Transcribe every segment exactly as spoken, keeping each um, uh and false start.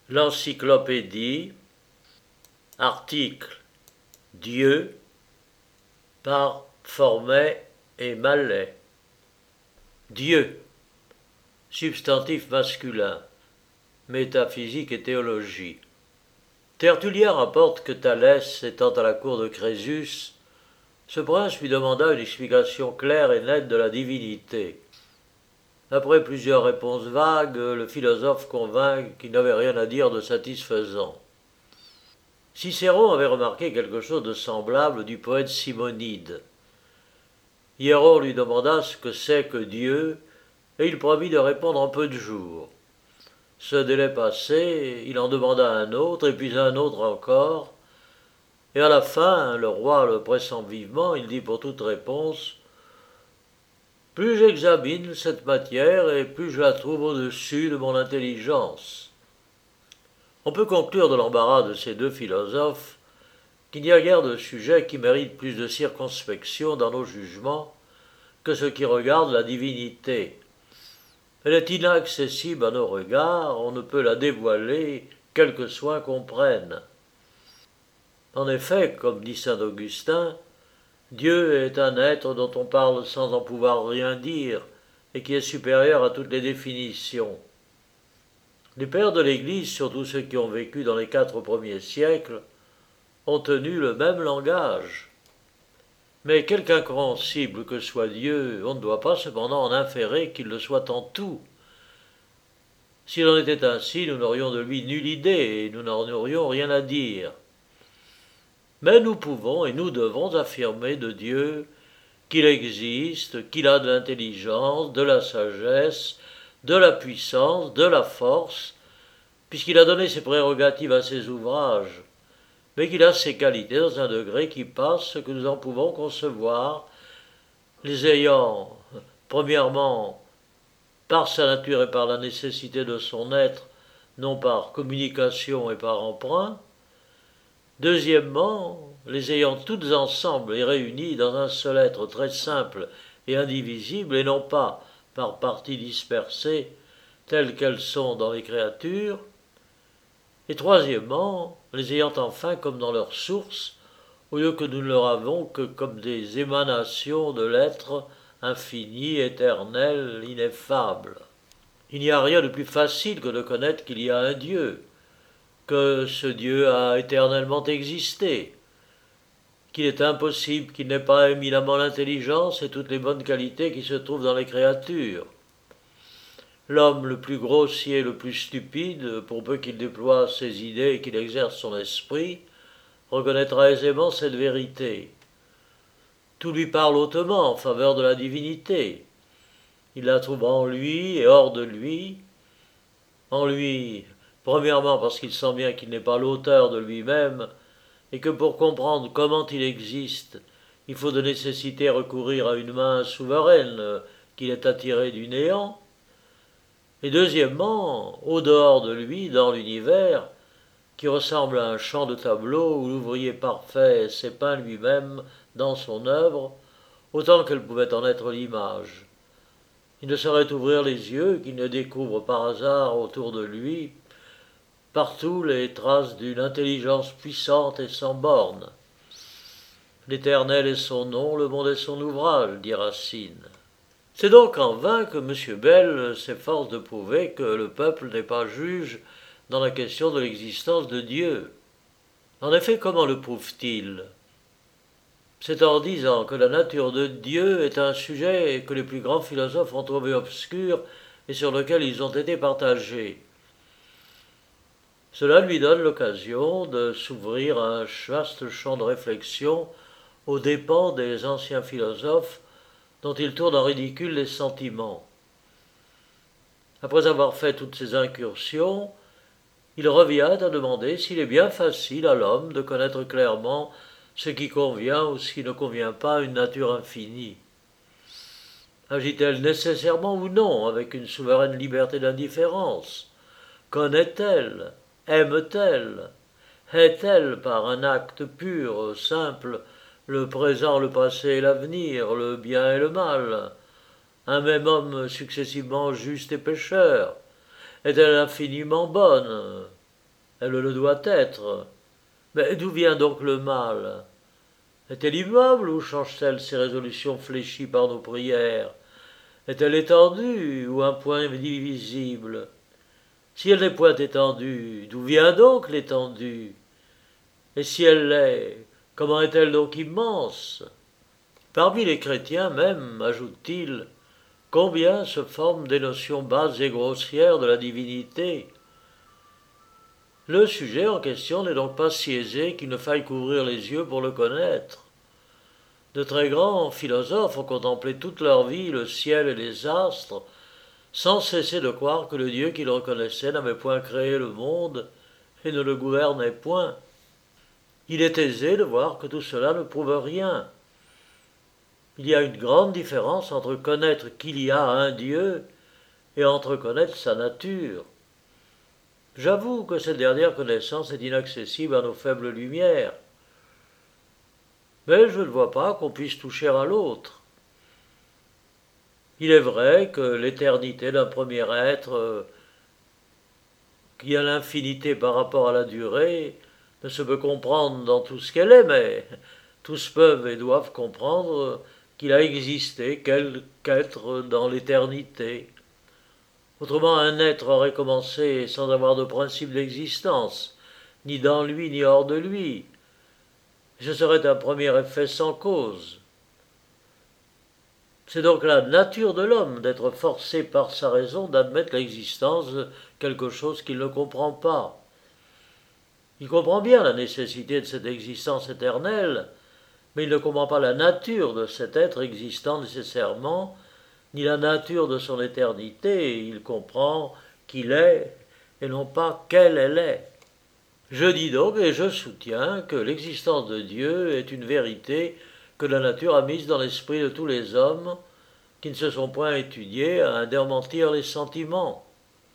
L'encyclopédie, article Dieu par Formet et Mallet. Dieu, substantif masculin, métaphysique et théologie. Tertullien rapporte que Thalès, étant à la cour de Crésus, ce prince lui demanda une explication claire et nette de la divinité. Après plusieurs réponses vagues, le philosophe convint qu'il n'avait rien à dire de satisfaisant. Cicéron avait remarqué quelque chose de semblable du poète Simonide. Hiéron lui demanda ce que c'est que Dieu, et il promit de répondre en peu de jours. Ce délai passé, il en demanda un autre, et puis un autre encore, et à la fin, le roi le pressant vivement, il dit pour toute réponse « Plus j'examine cette matière, et plus je la trouve au-dessus de mon intelligence. » On peut conclure de l'embarras de ces deux philosophes qu'il n'y a guère de sujet qui mérite plus de circonspection dans nos jugements que ce qui regarde la divinité. Elle est inaccessible à nos regards, on ne peut la dévoiler, quelque soin qu'on prenne. En effet, comme dit saint Augustin, Dieu est un être dont on parle sans en pouvoir rien dire, et qui est supérieur à toutes les définitions. Les pères de l'Église, surtout ceux qui ont vécu dans les quatre premiers siècles, ont tenu le même langage. Mais quelque incompréhensible que soit Dieu, on ne doit pas cependant en inférer qu'il le soit en tout. S'il en était ainsi, nous n'aurions de lui nulle idée, et nous n'en aurions rien à dire. Mais nous pouvons et nous devons affirmer de Dieu qu'il existe, qu'il a de l'intelligence, de la sagesse, de la puissance, de la force, puisqu'il a donné ses prérogatives à ses ouvrages, mais qu'il a ses qualités dans un degré qui passe ce que nous en pouvons concevoir, les ayant, premièrement, par sa nature et par la nécessité de son être, non par communication et par emprunt, deuxièmement, les ayant toutes ensemble et réunies dans un seul être très simple et indivisible, et non pas par parties dispersées, telles qu'elles sont dans les créatures, et troisièmement, les ayant enfin comme dans leur source, au lieu que nous ne leur avons que comme des émanations de l'être infini, éternel, ineffable. Il n'y a rien de plus facile que de connaître qu'il y a un Dieu, que ce Dieu a éternellement existé, qu'il est impossible qu'il n'ait pas éminemment l'intelligence et toutes les bonnes qualités qui se trouvent dans les créatures. L'homme le plus grossier, le plus stupide, pour peu qu'il déploie ses idées et qu'il exerce son esprit, reconnaîtra aisément cette vérité. Tout lui parle hautement en faveur de la divinité. Il la trouve en lui et hors de lui. En lui, premièrement parce qu'il sent bien qu'il n'est pas l'auteur de lui-même, et que pour comprendre comment il existe, il faut de nécessité recourir à une main souveraine qu'il est attiré du néant. Et deuxièmement, au dehors de lui, dans l'univers, qui ressemble à un champ de tableau où l'ouvrier parfait s'est peint lui-même dans son œuvre, autant qu'elle pouvait en être l'image. Il ne saurait ouvrir les yeux qu'il ne découvre par hasard autour de lui partout les traces d'une intelligence puissante et sans bornes. L'Éternel est son nom, le monde est son ouvrage, dit Racine. C'est donc en vain que M. Bell s'efforce de prouver que le peuple n'est pas juge dans la question de l'existence de Dieu. En effet, comment le prouve-t-il? C'est en disant que la nature de Dieu est un sujet que les plus grands philosophes ont trouvé obscur et sur lequel ils ont été partagés. Cela lui donne l'occasion de s'ouvrir à un vaste champ de réflexion aux dépens des anciens philosophes dont il tourne en ridicule les sentiments. Après avoir fait toutes ces incursions, il revient à demander s'il est bien facile à l'homme de connaître clairement ce qui convient ou ce qui ne convient pas à une nature infinie. Agit-elle nécessairement ou non avec une souveraine liberté d'indifférence? Connaît-elle? Aime-t-elle? Est-elle par un acte pur, simple, le présent, le passé et l'avenir, le bien et le mal, un même homme successivement juste et pécheur? Est-elle infiniment bonne? Elle le doit être. Mais d'où vient donc le mal? Est-elle immoble ou change-t-elle ses résolutions fléchies par nos prières? Est-elle étendue ou un point divisible? Si elle n'est point étendue, d'où vient donc l'étendue? Et si elle l'est, comment est-elle donc immense? Parmi les chrétiens même, ajoute-t-il, combien se forment des notions basses et grossières de la divinité? Le sujet en question n'est donc pas si aisé qu'il ne faille couvrir les yeux pour le connaître. De très grands philosophes ont contemplé toute leur vie le ciel et les astres, sans cesser de croire que le Dieu qu'ils reconnaissaient n'avait point créé le monde et ne le gouvernait point. Il est aisé de voir que tout cela ne prouve rien. Il y a une grande différence entre connaître qu'il y a un Dieu et entre connaître sa nature. J'avoue que cette dernière connaissance est inaccessible à nos faibles lumières. Mais je ne vois pas qu'on puisse toucher à l'autre. Il est vrai que l'éternité d'un premier être, euh, qui a l'infinité par rapport à la durée, ne se peut comprendre dans tout ce qu'elle est, mais tous peuvent et doivent comprendre qu'il a existé quelque être dans l'éternité. Autrement, un être aurait commencé sans avoir de principe d'existence, ni dans lui ni hors de lui. Ce serait un premier effet sans cause. C'est donc la nature de l'homme d'être forcé par sa raison d'admettre l'existence de quelque chose qu'il ne comprend pas. Il comprend bien la nécessité de cette existence éternelle, mais il ne comprend pas la nature de cet être existant nécessairement, ni la nature de son éternité. Il comprend qu'il est, et non pas qu'elle elle est. Je dis donc, et je soutiens, que l'existence de Dieu est une vérité que la nature a mise dans l'esprit de tous les hommes qui ne se sont point étudiés à en démentir les sentiments.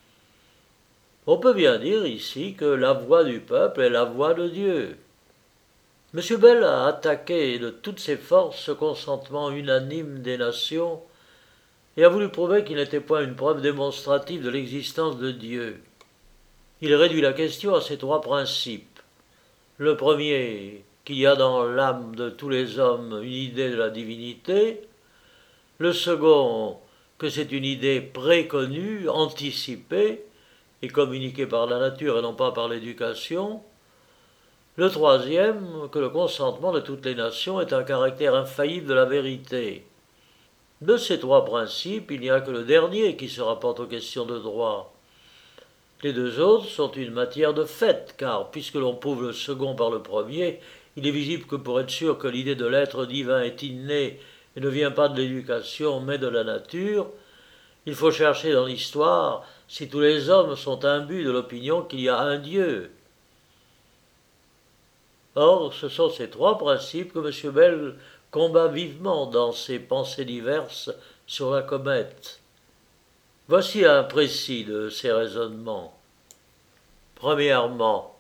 On peut bien dire ici que la voix du peuple est la voix de Dieu. M. Bell a attaqué de toutes ses forces ce consentement unanime des nations et a voulu prouver qu'il n'était point une preuve démonstrative de l'existence de Dieu. Il réduit la question à ces trois principes. Le premier, qu'il y a dans l'âme de tous les hommes une idée de la divinité. Le second, que c'est une idée préconnue, anticipée, et communiquée par la nature et non pas par l'éducation. Le troisième, que le consentement de toutes les nations est un caractère infaillible de la vérité. De ces trois principes, il n'y a que le dernier qui se rapporte aux questions de droit. Les deux autres sont une matière de fait, car, puisque l'on prouve le second par le premier, il est visible que pour être sûr que l'idée de l'être divin est innée et ne vient pas de l'éducation, mais de la nature, il faut chercher dans l'histoire si tous les hommes sont imbus de l'opinion qu'il y a un Dieu. Or, ce sont ces trois principes que M. Bell combat vivement dans ses pensées diverses sur la comète. Voici un précis de ces raisonnements. Premièrement,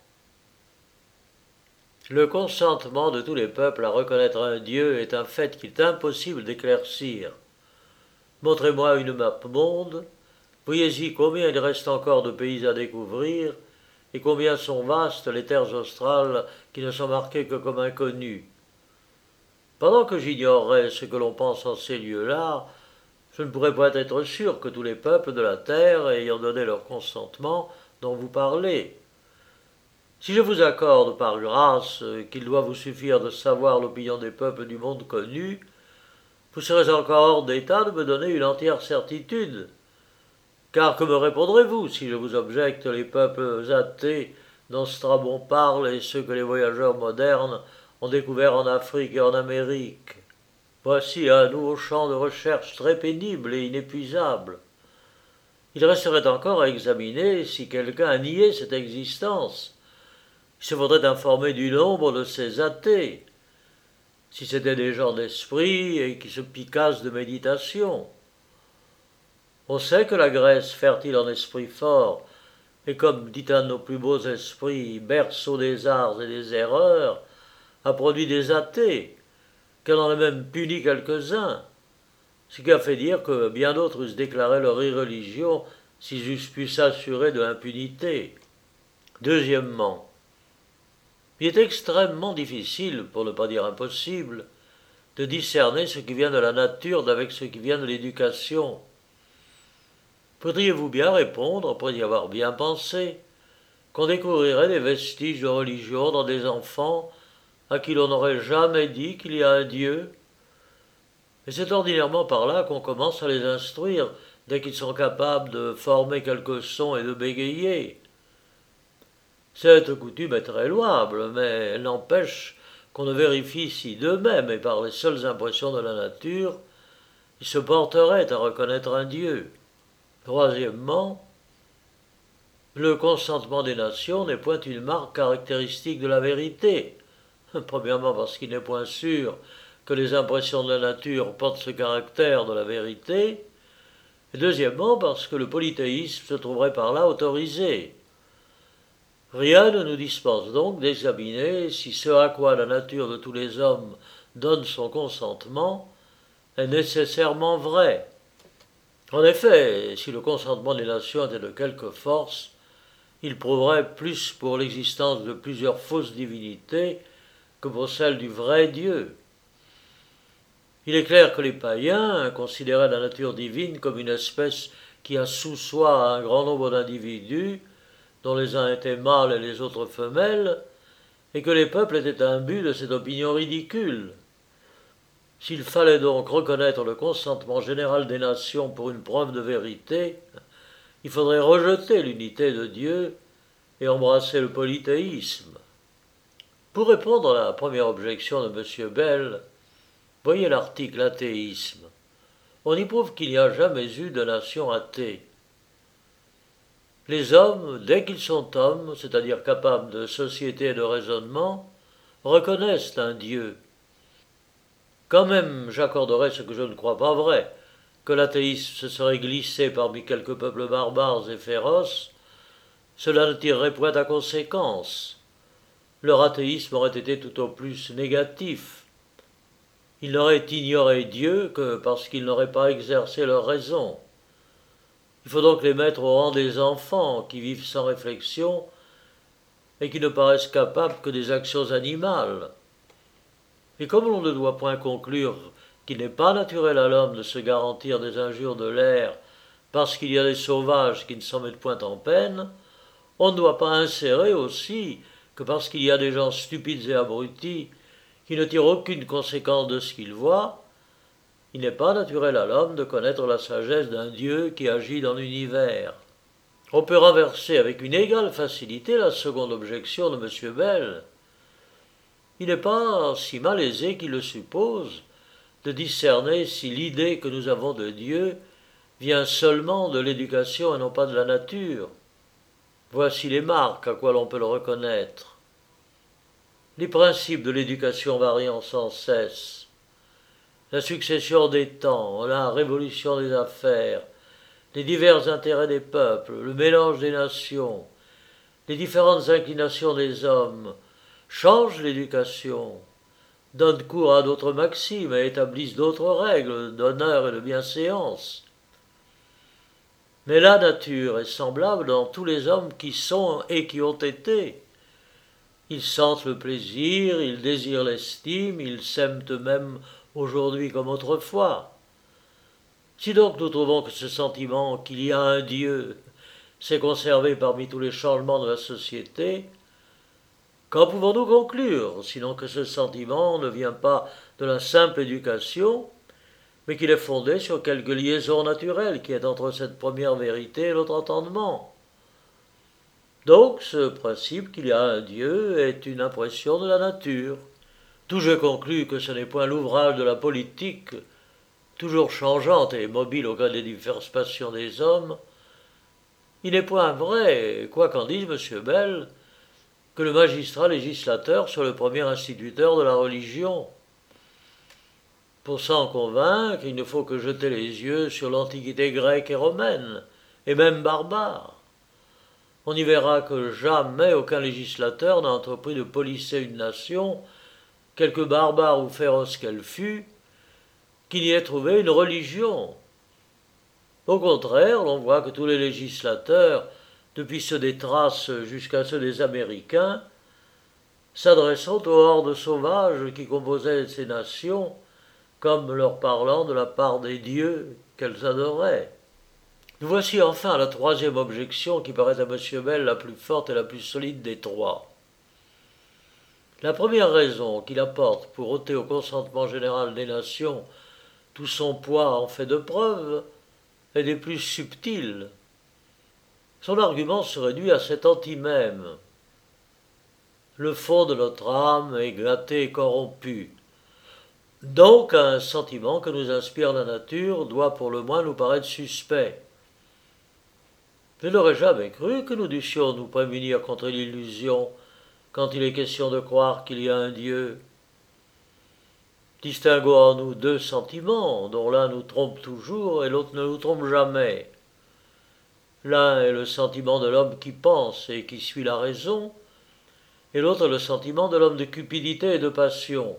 le consentement de tous les peuples à reconnaître un Dieu est un fait qu'il est impossible d'éclaircir. Montrez-moi une map monde, voyez-y combien il reste encore de pays à découvrir, et combien sont vastes les terres australes qui ne sont marquées que comme inconnues. Pendant que j'ignorerais ce que l'on pense en ces lieux-là, je ne pourrais pas être sûr que tous les peuples de la terre, ayant donné leur consentement, dont vous parlez. Si je vous accorde par grâce qu'il doit vous suffire de savoir l'opinion des peuples du monde connu, vous serez encore hors d'état de me donner une entière certitude. Car que me répondrez-vous si je vous objecte les peuples athées dont Strabon parle et ceux que les voyageurs modernes ont découverts en Afrique et en Amérique? Voici un nouveau champ de recherche très pénible et inépuisable. Il resterait encore à examiner si quelqu'un a nié cette existence. Il se faudrait informer du nombre de ces athées, si c'étaient des gens d'esprit et qui se picassent de méditation. On sait que la Grèce, fertile en esprits forts, et comme dit un de nos plus beaux esprits, berceau des arts et des erreurs, a produit des athées, qu'elle en a même puni quelques-uns, ce qui a fait dire que bien d'autres eussent déclaré leur irreligion s'ils eussent pu s'assurer de l'impunité. Deuxièmement, il est extrêmement difficile, pour ne pas dire impossible, de discerner ce qui vient de la nature d'avec ce qui vient de l'éducation. Pourriez-vous bien répondre, après y avoir bien pensé, qu'on découvrirait des vestiges de religion dans des enfants à qui l'on n'aurait jamais dit qu'il y a un Dieu? Et c'est ordinairement par là qu'on commence à les instruire, dès qu'ils sont capables de former quelques sons et de bégayer. Cette coutume est très louable, mais elle n'empêche qu'on ne vérifie si d'eux-mêmes et par les seules impressions de la nature, ils se porteraient à reconnaître un Dieu. Troisièmement, le consentement des nations n'est point une marque caractéristique de la vérité. Premièrement parce qu'il n'est point sûr que les impressions de la nature portent ce caractère de la vérité, et deuxièmement parce que le polythéisme se trouverait par là autorisé. Rien ne nous dispense donc d'examiner si ce à quoi la nature de tous les hommes donne son consentement est nécessairement vrai. En effet, si le consentement des nations était de quelque force, il prouverait plus pour l'existence de plusieurs fausses divinités que pour celle du vrai Dieu. Il est clair que les païens considéraient la nature divine comme une espèce qui a sous soi un grand nombre d'individus, dont les uns étaient mâles et les autres femelles, et que les peuples étaient imbus de cette opinion ridicule. S'il fallait donc reconnaître le consentement général des nations pour une preuve de vérité, il faudrait rejeter l'unité de Dieu et embrasser le polythéisme. Pour répondre à la première objection de M. Bell, voyez l'article athéisme. On y prouve qu'il n'y a jamais eu de nation athée. Les hommes, dès qu'ils sont hommes, c'est-à-dire capables de société et de raisonnement, reconnaissent un Dieu. Quand même, j'accorderais ce que je ne crois pas vrai, que l'athéisme se serait glissé parmi quelques peuples barbares et féroces, cela ne tirerait point à conséquence. Leur athéisme aurait été tout au plus négatif. Ils n'auraient ignoré Dieu que parce qu'ils n'auraient pas exercé leur raison. Il faut donc les mettre au rang des enfants qui vivent sans réflexion et qui ne paraissent capables que des actions animales. Et comme l'on ne doit point conclure qu'il n'est pas naturel à l'homme de se garantir des injures de l'air parce qu'il y a des sauvages qui ne s'en mettent point en peine, on ne doit pas insérer aussi que parce qu'il y a des gens stupides et abrutis qui ne tirent aucune conséquence de ce qu'ils voient, il n'est pas naturel à l'homme de connaître la sagesse d'un Dieu qui agit dans l'univers. On peut renverser avec une égale facilité la seconde objection de M. Bell. Il n'est pas si malaisé qu'il le suppose de discerner si l'idée que nous avons de Dieu vient seulement de l'éducation et non pas de la nature. Voici les marques à quoi l'on peut le reconnaître. Les principes de l'éducation variant sans cesse. La succession des temps, la révolution des affaires, les divers intérêts des peuples, le mélange des nations, les différentes inclinations des hommes, changent l'éducation, donnent cours à d'autres maximes et établissent d'autres règles d'honneur et de bienséance. Mais la nature est semblable dans tous les hommes qui sont et qui ont été. Ils sentent le plaisir, ils désirent l'estime, ils s'aiment eux-mêmes aujourd'hui comme autrefois. Si donc nous trouvons que ce sentiment qu'il y a un Dieu s'est conservé parmi tous les changements de la société, qu'en pouvons-nous conclure, sinon que ce sentiment ne vient pas de la simple éducation, mais qu'il est fondé sur quelque liaison naturelle qui est entre cette première vérité et l'autre entendement? Donc ce principe qu'il y a un Dieu est une impression de la nature. D'où je conclus que ce n'est point l'ouvrage de la politique, toujours changeante et mobile au gré des diverses passions des hommes. Il n'est point vrai, quoi qu'en dise M. Bell, que le magistrat législateur soit le premier instituteur de la religion. Pour s'en convaincre, il ne faut que jeter les yeux sur l'antiquité grecque et romaine, et même barbare. On y verra que jamais aucun législateur n'a entrepris de policer une nation, quelque barbare ou féroce qu'elle fût, qu'il y ait trouvé une religion. Au contraire, l'on voit que tous les législateurs depuis ceux des Thraces jusqu'à ceux des Américains, s'adressant aux hordes sauvages qui composaient ces nations, comme leur parlant de la part des dieux qu'elles adoraient. Nous voici enfin à la troisième objection qui paraît à M. Bell la plus forte et la plus solide des trois. La première raison qu'il apporte pour ôter au consentement général des nations tout son poids en fait de preuve est des plus subtiles. Son argument se réduit à cet anti-même. Le fond de notre âme est gâté et corrompu. Donc un sentiment que nous inspire la nature doit pour le moins nous paraître suspect. Je n'aurais jamais cru que nous dussions nous prémunir contre l'illusion quand il est question de croire qu'il y a un Dieu. Distinguons en nous deux sentiments, dont l'un nous trompe toujours et l'autre ne nous trompe jamais. L'un est le sentiment de l'homme qui pense et qui suit la raison, et l'autre le sentiment de l'homme de cupidité et de passion.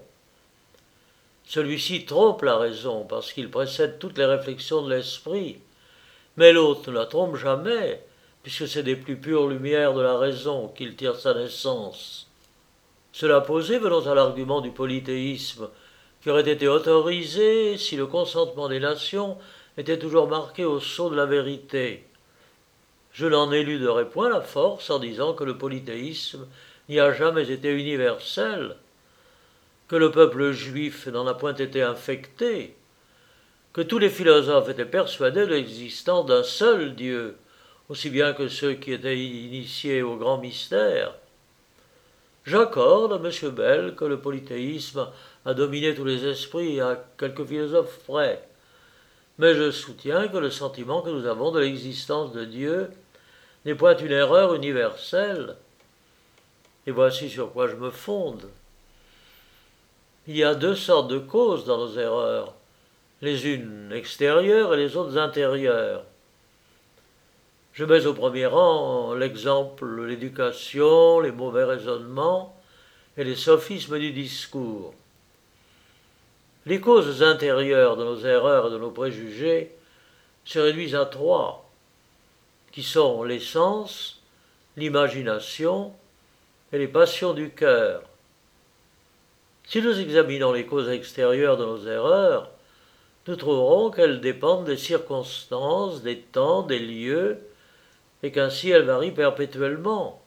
Celui-ci trompe la raison parce qu'il précède toutes les réflexions de l'esprit, mais l'autre ne la trompe jamais, puisque c'est des plus pures lumières de la raison qu'il tire sa naissance. Cela posé, venons à l'argument du polythéisme, qui aurait été autorisé si le consentement des nations était toujours marqué au sceau de la vérité. Je n'en éluderai point la force en disant que le polythéisme n'y a jamais été universel, que le peuple juif n'en a point été infecté, que tous les philosophes étaient persuadés de l'existence d'un seul Dieu, aussi bien que ceux qui étaient initiés au grand mystère. J'accorde à M. Bell que le polythéisme a dominé tous les esprits à quelques philosophes près, mais je soutiens que le sentiment que nous avons de l'existence de Dieu n'est point une erreur universelle. Et voici sur quoi je me fonde. Il y a deux sortes de causes dans nos erreurs, les unes extérieures et les autres intérieures. Je mets au premier rang l'exemple de l'éducation, les mauvais raisonnements et les sophismes du discours. Les causes intérieures de nos erreurs et de nos préjugés se réduisent à trois, qui sont les sens, l'imagination et les passions du cœur. Si nous examinons les causes extérieures de nos erreurs, nous trouverons qu'elles dépendent des circonstances, des temps, des lieux, et qu'ainsi elles varient perpétuellement.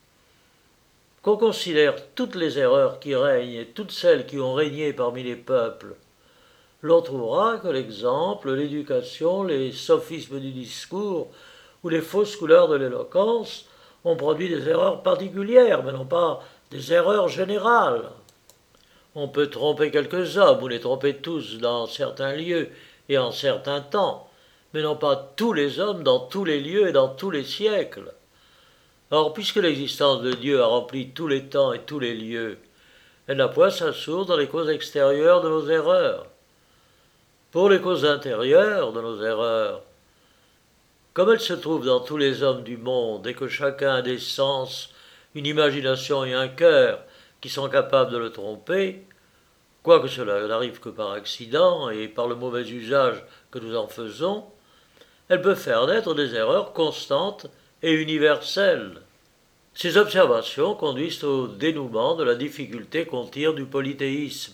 Qu'on considère toutes les erreurs qui règnent et toutes celles qui ont régné parmi les peuples, l'on trouvera que l'exemple, l'éducation, les sophismes du discours ou les fausses couleurs de l'éloquence ont produit des erreurs particulières, mais non pas des erreurs générales. On peut tromper quelques hommes ou les tromper tous dans certains lieux et en certains temps, mais non pas tous les hommes dans tous les lieux et dans tous les siècles. Or, puisque l'existence de Dieu a rempli tous les temps et tous les lieux, elle n'a point sa source dans les causes extérieures de nos erreurs. Pour les causes intérieures de nos erreurs, comme elles se trouvent dans tous les hommes du monde et que chacun a des sens, une imagination et un cœur qui sont capables de le tromper, quoique cela n'arrive que par accident et par le mauvais usage que nous en faisons, elle peut faire naître des erreurs constantes et universelles. Ces observations conduisent au dénouement de la difficulté qu'on tire du polythéisme.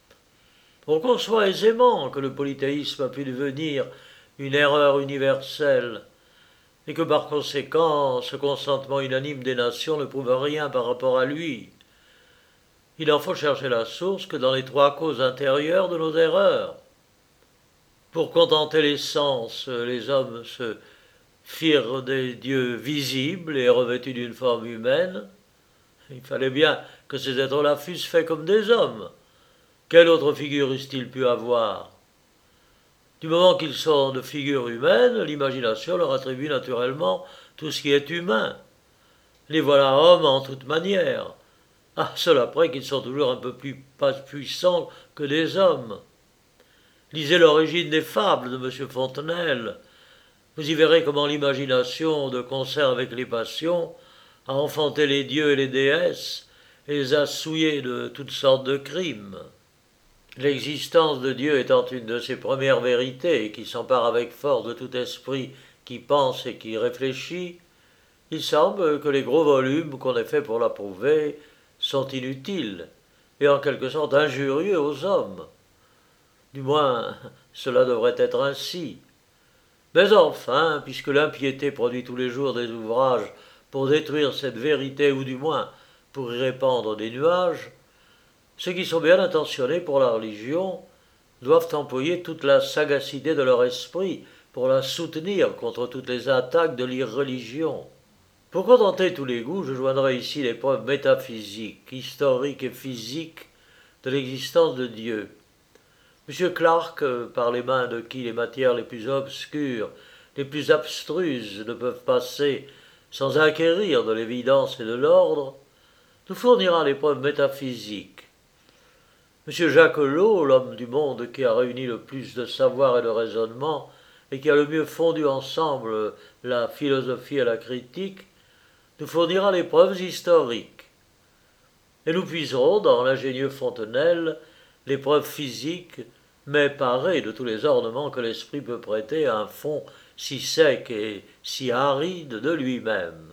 On conçoit aisément que le polythéisme a pu devenir une erreur universelle, et que par conséquent ce consentement unanime des nations ne prouve rien par rapport à lui. Il en faut chercher la source que dans les trois causes intérieures de nos erreurs. Pour contenter les sens, les hommes se firent des dieux visibles et revêtus d'une forme humaine. Il fallait bien que ces êtres-là fussent faits comme des hommes. Quelle autre figure eussent-ils pu avoir? Du moment qu'ils sont de figure humaine, l'imagination leur attribue naturellement tout ce qui est humain. Les voilà hommes en toute manière. Ah, cela après qu'ils sont toujours un peu plus pas puissants que des hommes. Lisez l'origine des fables de M. Fontenelle. Vous y verrez comment l'imagination, de concert avec les passions, a enfanté les dieux et les déesses et les a souillés de toutes sortes de crimes. L'existence de Dieu étant une de ses premières vérités qui s'empare avec force de tout esprit qui pense et qui réfléchit, Il semble que les gros volumes qu'on ait faits pour la prouver sont inutiles et en quelque sorte injurieux aux hommes. Du moins, cela devrait être ainsi. Mais enfin, puisque l'impiété produit tous les jours des ouvrages pour détruire cette vérité, ou du moins pour y répandre des nuages, ceux qui sont bien intentionnés pour la religion doivent employer toute la sagacité de leur esprit pour la soutenir contre toutes les attaques de l'irreligion. Pour contenter tous les goûts, je joindrai ici les preuves métaphysiques, historiques et physiques de l'existence de Dieu. M. Clarke, par les mains de qui les matières les plus obscures, les plus abstruses ne peuvent passer sans acquérir de l'évidence et de l'ordre, nous fournira les preuves métaphysiques. M. Jacquelot, l'homme du monde qui a réuni le plus de savoir et de raisonnement, et qui a le mieux fondu ensemble la philosophie et la critique, nous fournira les preuves historiques. Et nous puiserons dans l'ingénieux Fontenelle les preuves physiques, mais parées de tous les ornements que l'esprit peut prêter à un fond si sec et si aride de lui-même.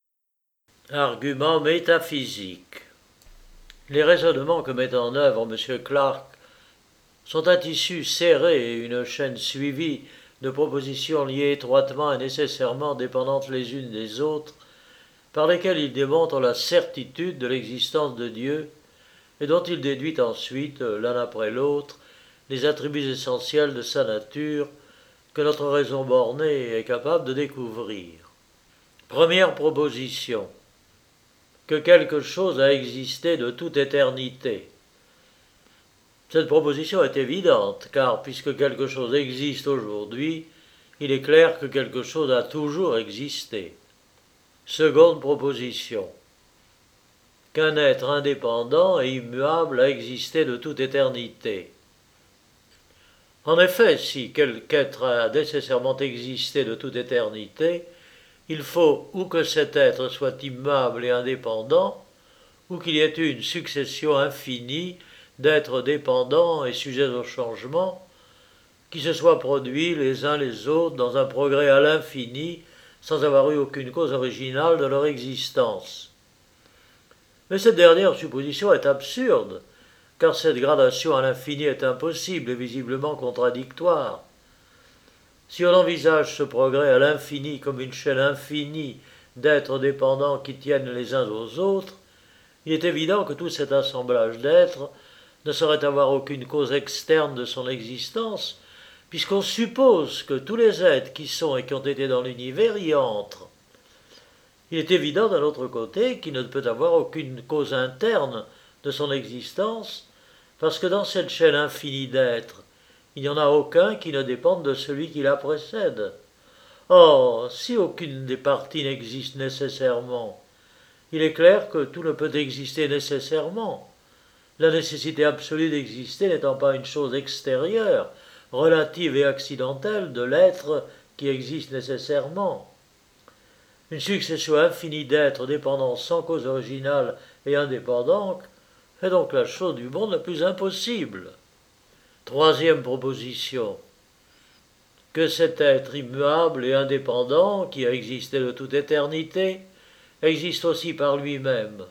Argument métaphysique. Les raisonnements que met en œuvre M. Clarke sont un tissu serré et une chaîne suivie de propositions liées étroitement et nécessairement dépendantes les unes des autres, par lesquelles il démontre la certitude de l'existence de Dieu et dont il déduit ensuite, l'un après l'autre, les attributs essentiels de sa nature que notre raison bornée est capable de découvrir. Première proposition. Que quelque chose a existé de toute éternité. Cette proposition est évidente, car puisque quelque chose existe aujourd'hui, il est clair que quelque chose a toujours existé. Seconde proposition. Qu'un être indépendant et immuable a existé de toute éternité. En effet, si quelque être a nécessairement existé de toute éternité, il faut ou que cet être soit immuable et indépendant, ou qu'il y ait eu une succession infinie d'êtres dépendants et sujets au changement, qui se soient produits les uns les autres dans un progrès à l'infini, sans avoir eu aucune cause originale de leur existence. Mais cette dernière supposition est absurde, car cette gradation à l'infini est impossible et visiblement contradictoire. Si on envisage ce progrès à l'infini comme une chaîne infinie d'êtres dépendants qui tiennent les uns aux autres, il est évident que tout cet assemblage d'êtres ne saurait avoir aucune cause externe de son existence, puisqu'on suppose que tous les êtres qui sont et qui ont été dans l'univers y entrent. Il est évident d'un autre côté qu'il ne peut avoir aucune cause interne de son existence, parce que dans cette chaîne infinie d'êtres, il n'y en a aucun qui ne dépende de celui qui la précède. Or, si aucune des parties n'existe nécessairement, il est clair que tout ne peut exister nécessairement, la nécessité absolue d'exister n'étant pas une chose extérieure, relative et accidentelle de l'être qui existe nécessairement. Une succession infinie d'êtres dépendants sans cause originale et indépendante est donc la chose du monde la plus impossible. Troisième proposition. Que cet être immuable et indépendant, qui a existé de toute éternité, existe aussi par lui-même.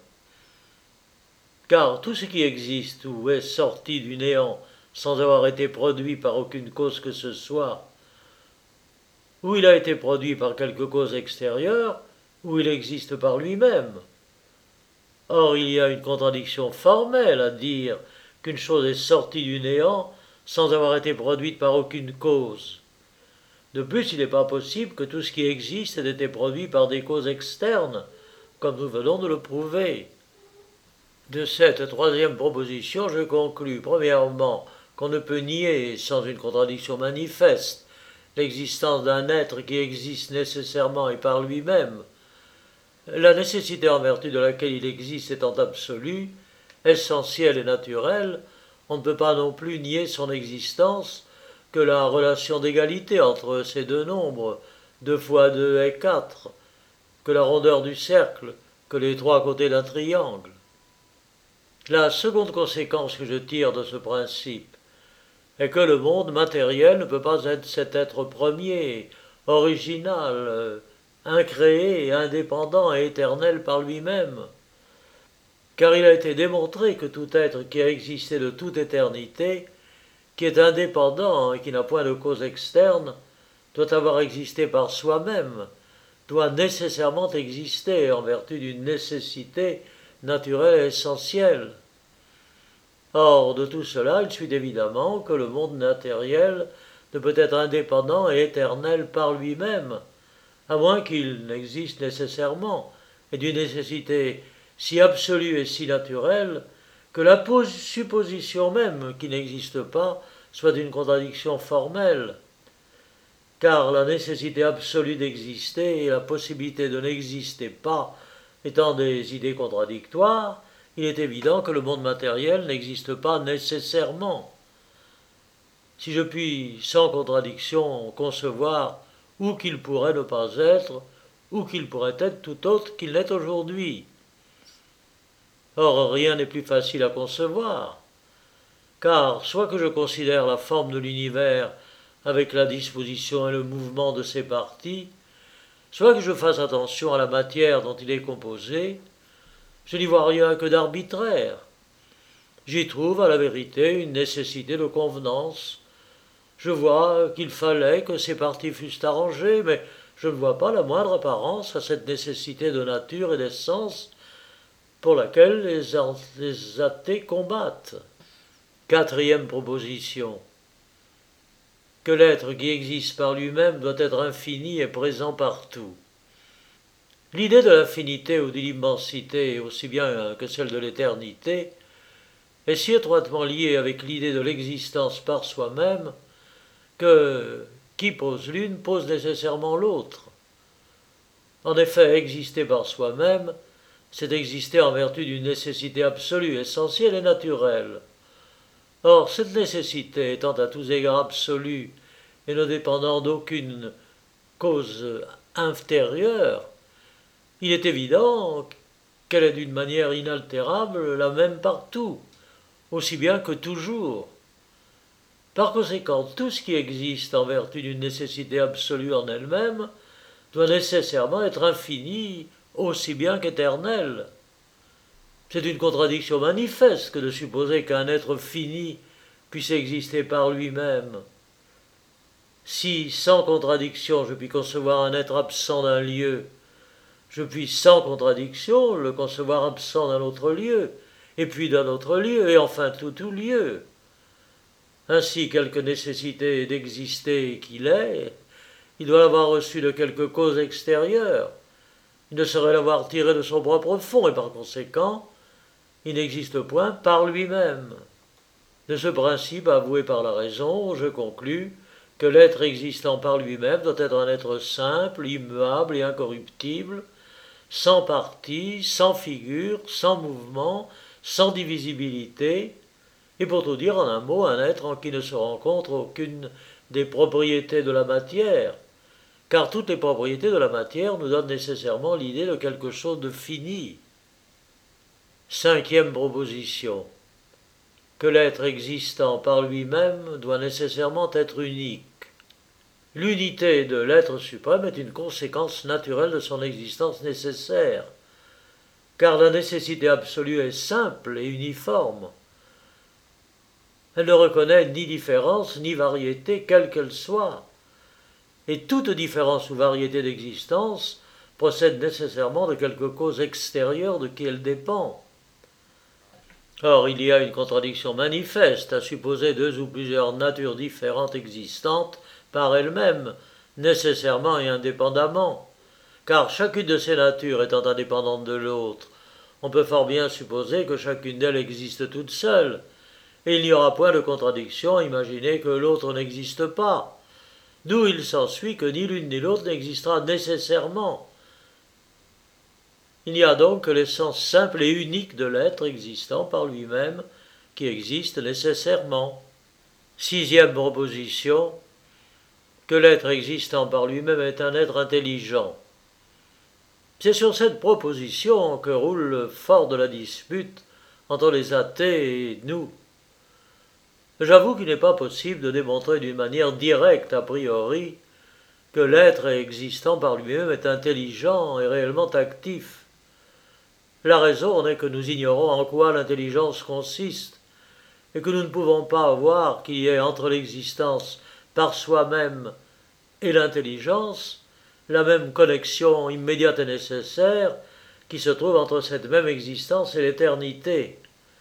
Car tout ce qui existe ou est sorti du néant sans avoir été produit par aucune cause que ce soit, ou il a été produit par quelque cause extérieure, ou il existe par lui-même. Or, il y a une contradiction formelle à dire qu'une chose est sortie du néant sans avoir été produite par aucune cause. De plus, il n'est pas possible que tout ce qui existe ait été produit par des causes externes, comme nous venons de le prouver. De cette troisième proposition, je conclus, premièrement, qu'on ne peut nier, sans une contradiction manifeste, l'existence d'un être qui existe nécessairement et par lui-même, la nécessité en vertu de laquelle il existe étant absolue, essentielle et naturelle, on ne peut pas non plus nier son existence que la relation d'égalité entre ces deux nombres, deux fois deux est quatre, que la rondeur du cercle, que les trois côtés d'un triangle. La seconde conséquence que je tire de ce principe est que le monde matériel ne peut pas être cet être premier, original, incréé et indépendant et éternel par lui-même. Car il a été démontré que tout être qui a existé de toute éternité, qui est indépendant et qui n'a point de cause externe, doit avoir existé par soi-même, doit nécessairement exister en vertu d'une nécessité naturelle et essentielle. Or, de tout cela, il suit évidemment que le monde matériel ne peut être indépendant et éternel par lui-même, à moins qu'il n'existe nécessairement, et d'une nécessité si absolue et si naturelle, que la supposition même qu'il n'existe pas soit d'une contradiction formelle. Car la nécessité absolue d'exister et la possibilité de n'exister pas étant des idées contradictoires, il est évident que le monde matériel n'existe pas nécessairement. Si je puis sans contradiction concevoir où qu'il pourrait ne pas être, ou qu'il pourrait être tout autre qu'il n'est aujourd'hui. Or, rien n'est plus facile à concevoir, car soit que je considère la forme de l'univers avec la disposition et le mouvement de ses parties, soit que je fasse attention à la matière dont il est composé, je n'y vois rien que d'arbitraire. J'y trouve, à la vérité, une nécessité de convenance. Je vois qu'il fallait que ces parties fussent arrangées, mais je ne vois pas la moindre apparence à cette nécessité de nature et d'essence pour laquelle les, les athées combattent. Quatrième proposition. Que l'être qui existe par lui-même doit être infini et présent partout. L'idée de l'infinité ou de l'immensité, aussi bien que celle de l'éternité, est si étroitement liée avec l'idée de l'existence par soi-même que qui pose l'une pose nécessairement l'autre. En effet, exister par soi-même, c'est exister en vertu d'une nécessité absolue, essentielle et naturelle. Or, cette nécessité étant à tous égards absolue et ne dépendant d'aucune cause intérieure, il est évident qu'elle est d'une manière inaltérable la même partout, aussi bien que toujours. Par conséquent, tout ce qui existe en vertu d'une nécessité absolue en elle-même doit nécessairement être infini aussi bien qu'éternel. C'est une contradiction manifeste que de supposer qu'un être fini puisse exister par lui-même. Si, sans contradiction, je puis concevoir un être absent d'un lieu, je puis sans contradiction le concevoir absent d'un autre lieu, et puis d'un autre lieu, et enfin tout tout lieu. Ainsi, quelque nécessité d'exister qu'il ait, il doit l'avoir reçue de quelque cause extérieure. Il ne saurait l'avoir tiré de son propre fond, et par conséquent, il n'existe point par lui-même. De ce principe avoué par la raison, je conclus que l'être existant par lui-même doit être un être simple, immuable et incorruptible, sans partie, sans figure, sans mouvement, sans divisibilité, et pour tout dire en un mot, un être en qui ne se rencontre aucune des propriétés de la matière, car toutes les propriétés de la matière nous donnent nécessairement l'idée de quelque chose de fini. Cinquième proposition. Que l'être existant par lui-même doit nécessairement être unique. L'unité de l'être suprême est une conséquence naturelle de son existence nécessaire, car la nécessité absolue est simple et uniforme. Elle ne reconnaît ni différence ni variété, quelle qu'elle soit, et toute différence ou variété d'existence procède nécessairement de quelque cause extérieure de qui elle dépend. Or, il y a une contradiction manifeste à supposer deux ou plusieurs natures différentes existantes par elles-mêmes, nécessairement et indépendamment, car chacune de ces natures étant indépendante de l'autre, on peut fort bien supposer que chacune d'elles existe toute seule, et il n'y aura point de contradiction à imaginer que l'autre n'existe pas, d'où il s'ensuit que ni l'une ni l'autre n'existera nécessairement. Il n'y a donc que l'essence simple et unique de l'être existant par lui-même qui existe nécessairement. Sixième proposition, que l'être existant par lui-même est un être intelligent. C'est sur cette proposition que roule le fort de la dispute entre les athées et nous. J'avoue qu'il n'est pas possible de démontrer d'une manière directe a priori que l'être existant par lui-même est intelligent et réellement actif. La raison en est que nous ignorons en quoi l'intelligence consiste, et que nous ne pouvons pas voir qu'il y ait entre l'existence par soi-même et l'intelligence la même connexion immédiate et nécessaire qui se trouve entre cette même existence et l'éternité,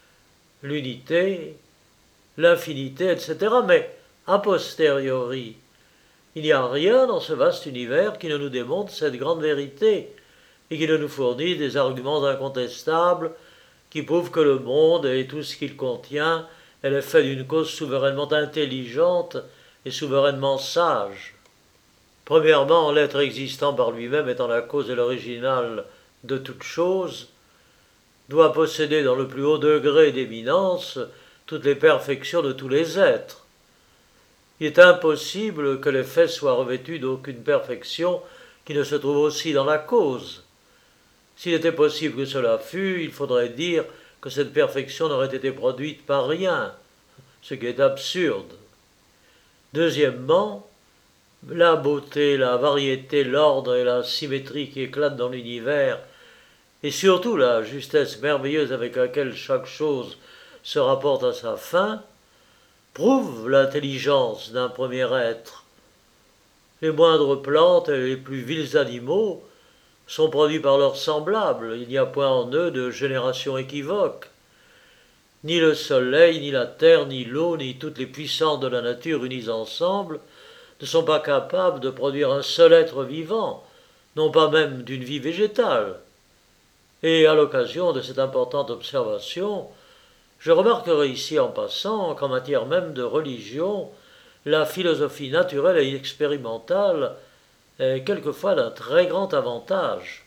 l'unité, l'infinité, et cetera. Mais a posteriori, il n'y a rien dans ce vaste univers qui ne nous démontre cette grande vérité et qui ne nous fournit des arguments incontestables qui prouvent que le monde et tout ce qu'il contient est le fait d'une cause souverainement intelligente et souverainement sage. Premièrement, l'être existant par lui-même étant la cause et l'original de toute chose, doit posséder dans le plus haut degré d'éminence toutes les perfections de tous les êtres. Il est impossible que les faits soient revêtus d'aucune perfection qui ne se trouve aussi dans la cause. S'il était possible que cela fût, il faudrait dire que cette perfection n'aurait été produite par rien, ce qui est absurde. Deuxièmement, la beauté, la variété, l'ordre et la symétrie qui éclatent dans l'univers, et surtout la justesse merveilleuse avec laquelle chaque chose se rapporte à sa fin, prouvent l'intelligence d'un premier être. Les moindres plantes et les plus vils animaux sont produits par leurs semblables, il n'y a point en eux de génération équivoque. Ni le soleil, ni la terre, ni l'eau, ni toutes les puissances de la nature unies ensemble ne sont pas capables de produire un seul être vivant, non pas même d'une vie végétale. Et à l'occasion de cette importante observation, je remarquerai ici en passant qu'en matière même de religion, la philosophie naturelle et expérimentale est quelquefois d'un très grand avantage.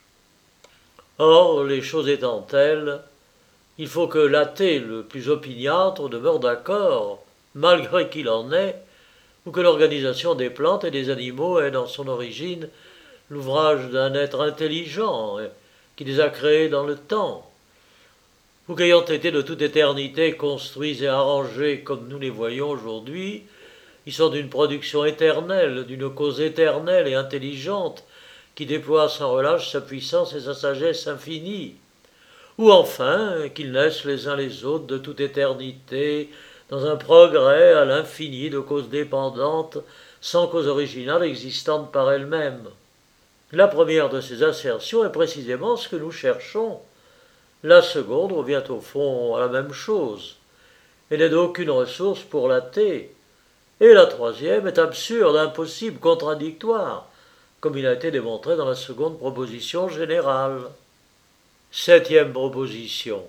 Or, les choses étant telles, il faut que l'athée le plus opiniâtre demeure d'accord, malgré qu'il en est, ou que l'organisation des plantes et des animaux est dans son origine l'ouvrage d'un être intelligent qui les a créés dans le temps, ou qu'ayant été de toute éternité construits et arrangés comme nous les voyons aujourd'hui, ils sont d'une production éternelle, d'une cause éternelle et intelligente qui déploie sans relâche sa puissance et sa sagesse infinie, ou enfin qu'ils naissent les uns les autres de toute éternité dans un progrès à l'infini de causes dépendantes sans cause originale existante par elle-même. La première de ces assertions est précisément ce que nous cherchons. La seconde revient au fond à la même chose. Elle n'est d'aucune ressource pour l'athée. Et la troisième est absurde, impossible, contradictoire, comme il a été démontré dans la seconde proposition générale. Septième proposition.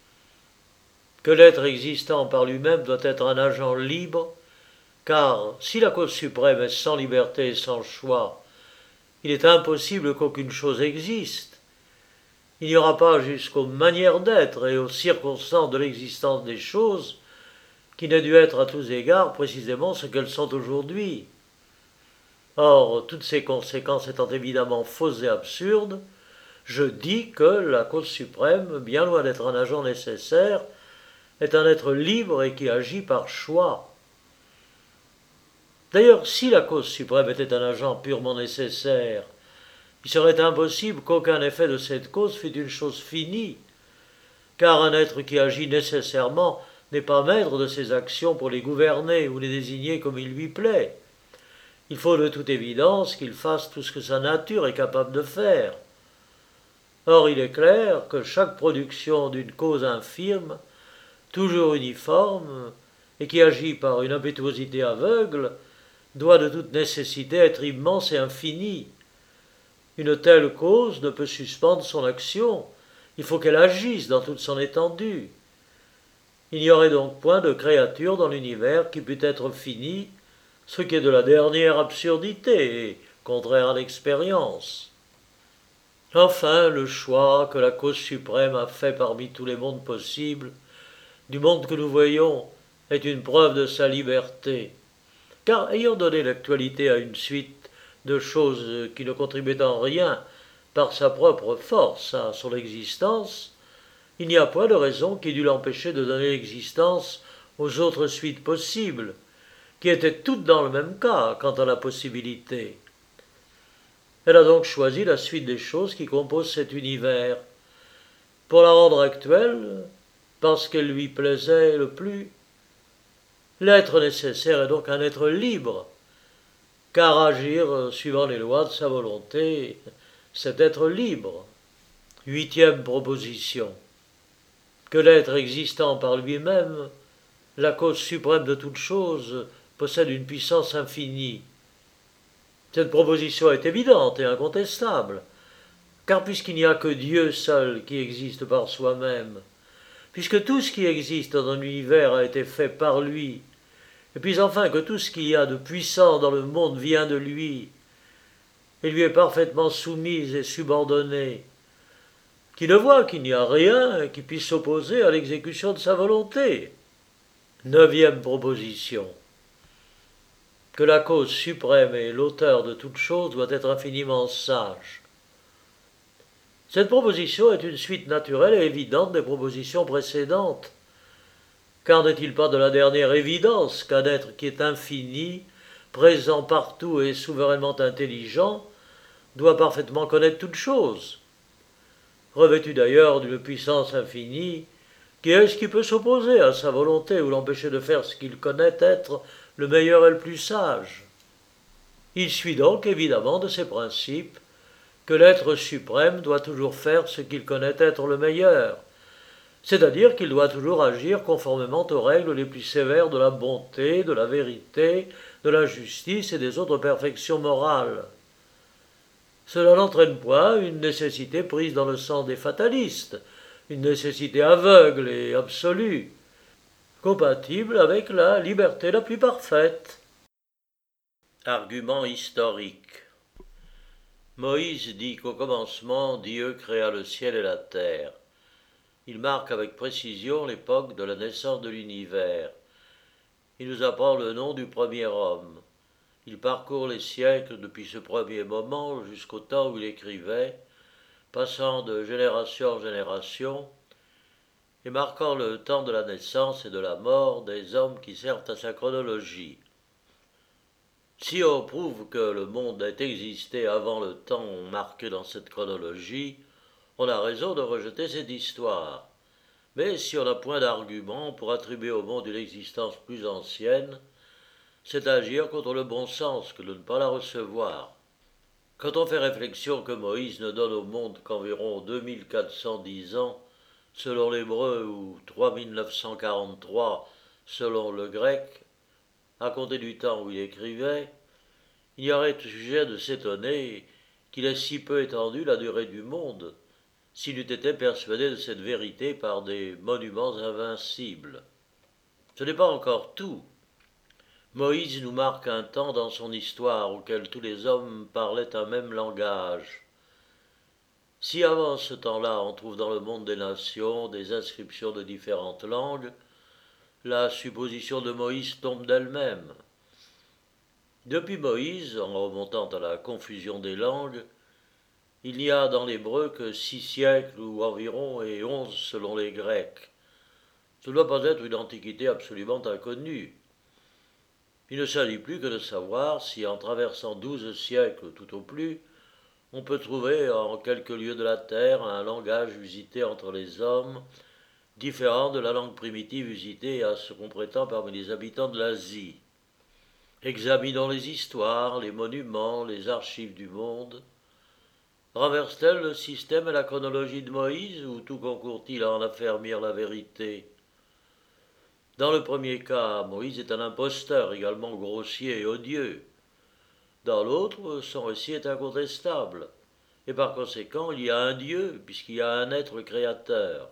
Que l'être existant par lui-même doit être un agent libre, car si la cause suprême est sans liberté et sans choix, il est impossible qu'aucune chose existe. Il n'y aura pas jusqu'aux manières d'être et aux circonstances de l'existence des choses qui n'aient dû être à tous égards précisément ce qu'elles sont aujourd'hui. Or, toutes ces conséquences étant évidemment fausses et absurdes, je dis que la cause suprême, bien loin d'être un agent nécessaire, est un être libre et qui agit par choix. D'ailleurs, si la cause suprême était un agent purement nécessaire, il serait impossible qu'aucun effet de cette cause fût une chose finie, car un être qui agit nécessairement n'est pas maître de ses actions pour les gouverner ou les désigner comme il lui plaît. Il faut de toute évidence qu'il fasse tout ce que sa nature est capable de faire. Or, il est clair que chaque production d'une cause infirme, toujours uniforme, et qui agit par une impétuosité aveugle, doit de toute nécessité être immense et infinie. Une telle cause ne peut suspendre son action, il faut qu'elle agisse dans toute son étendue. Il n'y aurait donc point de créature dans l'univers qui pût être finie, ce qui est de la dernière absurdité et contraire à l'expérience. Enfin, le choix que la cause suprême a fait parmi tous les mondes possibles, du monde que nous voyons, est une preuve de sa liberté. Car ayant donné l'actualité à une suite de choses qui ne contribuaient en rien par sa propre force à son existence, il n'y a point de raison qui dût l'empêcher de donner l'existence aux autres suites possibles, qui étaient toutes dans le même cas quant à la possibilité. Elle a donc choisi la suite des choses qui composent cet univers, pour la rendre actuelle, parce qu'elle lui plaisait le plus. L'être nécessaire est donc un être libre, car agir suivant les lois de sa volonté, c'est être libre. Huitième proposition. Que l'être existant par lui-même, la cause suprême de toute chose, possède une puissance infinie. Cette proposition est évidente et incontestable, car puisqu'il n'y a que Dieu seul qui existe par soi-même, puisque tout ce qui existe dans l'univers a été fait par lui, et puis enfin que tout ce qu'il y a de puissant dans le monde vient de lui, et lui est parfaitement soumis et subordonné, qui ne voit qu'il n'y a rien qui puisse s'opposer à l'exécution de sa volonté. Neuvième proposition. Que la cause suprême et l'auteur de toute chose doit être infiniment sage. Cette proposition est une suite naturelle et évidente des propositions précédentes. Car n'est-il pas de la dernière évidence qu'un être qui est infini, présent partout et souverainement intelligent, doit parfaitement connaître toute chose, revêtu d'ailleurs d'une puissance infinie, qui est ce qui peut s'opposer à sa volonté ou l'empêcher de faire ce qu'il connaît être le meilleur et le plus sage. Il suit donc évidemment de ces principes que l'être suprême doit toujours faire ce qu'il connaît être le meilleur, c'est-à-dire qu'il doit toujours agir conformément aux règles les plus sévères de la bonté, de la vérité, de la justice et des autres perfections morales. Cela n'entraîne point une nécessité prise dans le sens des fatalistes, une nécessité aveugle et absolue, compatible avec la liberté la plus parfaite. Argument historique. Moïse dit qu'au commencement, Dieu créa le ciel et la terre. Il marque avec précision l'époque de la naissance de l'univers. Il nous apprend le nom du premier homme. Il parcourt les siècles depuis ce premier moment jusqu'au temps où il écrivait, passant de génération en génération, et marquant le temps de la naissance et de la mort des hommes qui servent à sa chronologie. Si on prouve que le monde a existé avant le temps marqué dans cette chronologie, on a raison de rejeter cette histoire. Mais si on n'a point d'argument pour attribuer au monde une existence plus ancienne, c'est agir contre le bon sens que de ne pas la recevoir. Quand on fait réflexion que Moïse ne donne au monde qu'environ deux mille quatre cent dix ans, selon l'hébreu, ou trois mille neuf cent quarante-trois selon le grec, à compter du temps où il écrivait, il y aurait sujet de s'étonner qu'il ait si peu étendu la durée du monde, s'il eût été persuadé de cette vérité par des monuments invincibles. Ce n'est pas encore tout. Moïse nous marque un temps dans son histoire auquel tous les hommes parlaient un même langage. Si avant ce temps-là on trouve dans le monde des nations des inscriptions de différentes langues, la supposition de Moïse tombe d'elle-même. Depuis Moïse, en remontant à la confusion des langues, il n'y a dans l'hébreu que six siècles ou environ et onze selon les Grecs. Ce ne doit pas être une antiquité absolument inconnue. Il ne s'agit plus que de savoir si, en traversant douze siècles tout au plus, on peut trouver en quelques lieux de la terre un langage usité entre les hommes, différent de la langue primitive usitée à ce qu'on prétend parmi les habitants de l'Asie. Examinons les histoires, les monuments, les archives du monde. Renverse-t-elle le système et la chronologie de Moïse, ou tout concourt-il à en affermir la vérité? Dans le premier cas, Moïse est un imposteur, également grossier et odieux. Dans l'autre, son récit est incontestable, et par conséquent, il y a un Dieu, puisqu'il y a un être créateur.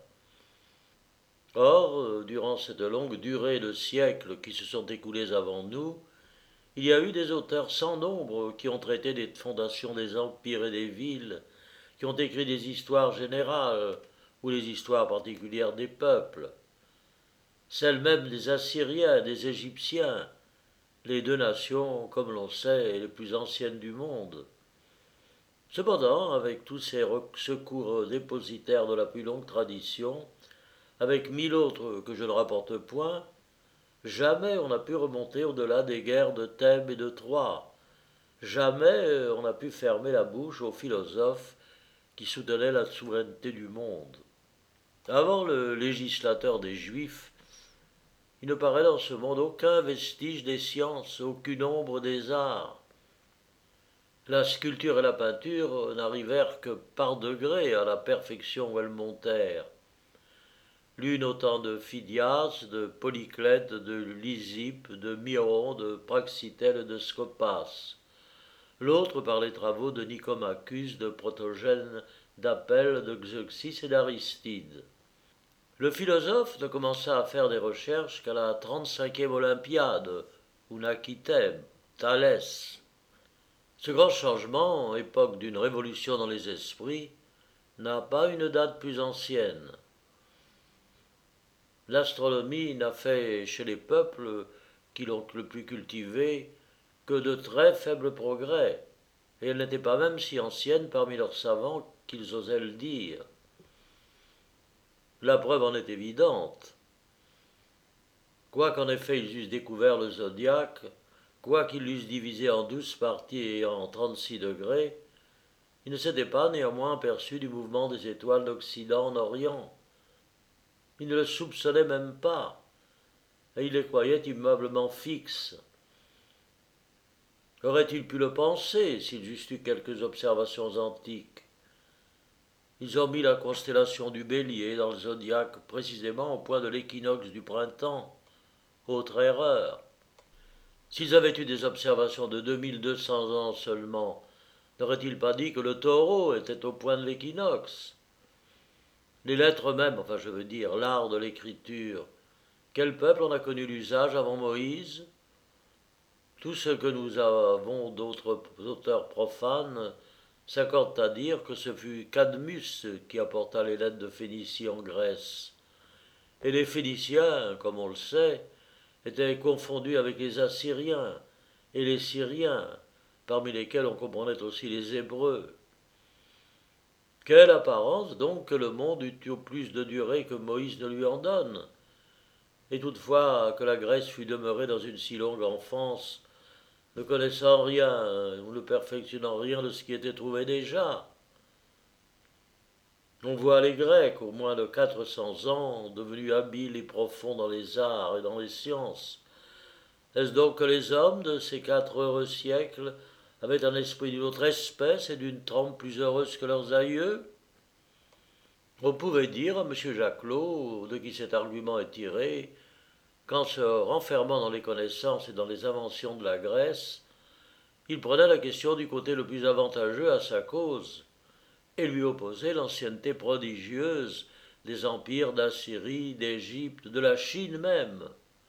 Or, durant cette longue durée de siècles qui se sont écoulés avant nous, il y a eu des auteurs sans nombre qui ont traité des fondations des empires et des villes, qui ont écrit des histoires générales ou les histoires particulières des peuples. Celles même des Assyriens et des Égyptiens, les deux nations, comme l'on sait, les plus anciennes du monde. Cependant, avec tous ces secours dépositaires de la plus longue tradition, avec mille autres que je ne rapporte point, jamais on n'a pu remonter au-delà des guerres de Thèbes et de Troie, Jamais on n'a pu fermer la bouche aux philosophes qui soutenaient la souveraineté du monde. Avant le législateur des Juifs, il ne paraît dans ce monde aucun vestige des sciences, aucune ombre des arts. La sculpture et la peinture n'arrivèrent que par degrés à la perfection où elles montèrent. L'une au temps de Phidias, de Polyclète, de Lysippe, de Myron, de Praxitèle et de Scopas. L'autre par les travaux de Nicomachus, de Protogène, d'Apelle, de Xeuxis et d'Aristide. Le philosophe ne commença à faire des recherches qu'à la trente-cinquième Olympiade, où naquit Thèbes, Thalès. Ce grand changement, époque d'une révolution dans les esprits, n'a pas une date plus ancienne. L'astronomie n'a fait chez les peuples qui l'ont le plus cultivée que de très faibles progrès, et elle n'était pas même si ancienne parmi leurs savants qu'ils osaient le dire. La preuve en est évidente. Quoiqu'en effet ils eussent découvert le zodiaque, quoiqu'ils l'eussent divisé en douze parties et en trente-six degrés, ils ne s'étaient pas néanmoins aperçus du mouvement des étoiles d'Occident en Orient. Ils ne le soupçonnaient même pas, et ils les croyaient immeublement fixes. Auraient-ils pu le penser s'ils eussent eu quelques observations antiques? Ils ont mis la constellation du Bélier dans le zodiaque précisément au point de l'équinoxe du printemps. Autre erreur. S'ils avaient eu des observations de deux mille deux cents ans seulement, n'auraient-ils pas dit que le taureau était au point de l'équinoxe? Les lettres mêmes, enfin je veux dire l'art de l'écriture, quel peuple en a connu l'usage avant Moïse? Tout ce que nous avons d'autres auteurs profanes s'accordent à dire que ce fut Cadmus qui apporta les lettres de Phénicie en Grèce. Et les Phéniciens, comme on le sait, étaient confondus avec les Assyriens et les Syriens, parmi lesquels on comprenait aussi les Hébreux. Quelle apparence donc que le monde eût plus de durée que Moïse ne lui en donne, et toutefois que la Grèce fût demeurée dans une si longue enfance, ne connaissant rien ou ne perfectionnant rien de ce qui était trouvé déjà. On voit les Grecs, au moins de quatre cents ans, devenus habiles et profonds dans les arts et dans les sciences. Est-ce donc que les hommes de ces quatre heureux siècles avaient un esprit d'une autre espèce et d'une trempe plus heureuse que leurs aïeux? On pouvait dire à M. Jacquelot, de qui cet argument est tiré, qu'en se renfermant dans les connaissances et dans les inventions de la Grèce, il prenait la question du côté le plus avantageux à sa cause, et lui opposait l'ancienneté prodigieuse des empires d'Assyrie, d'Égypte, de la Chine même.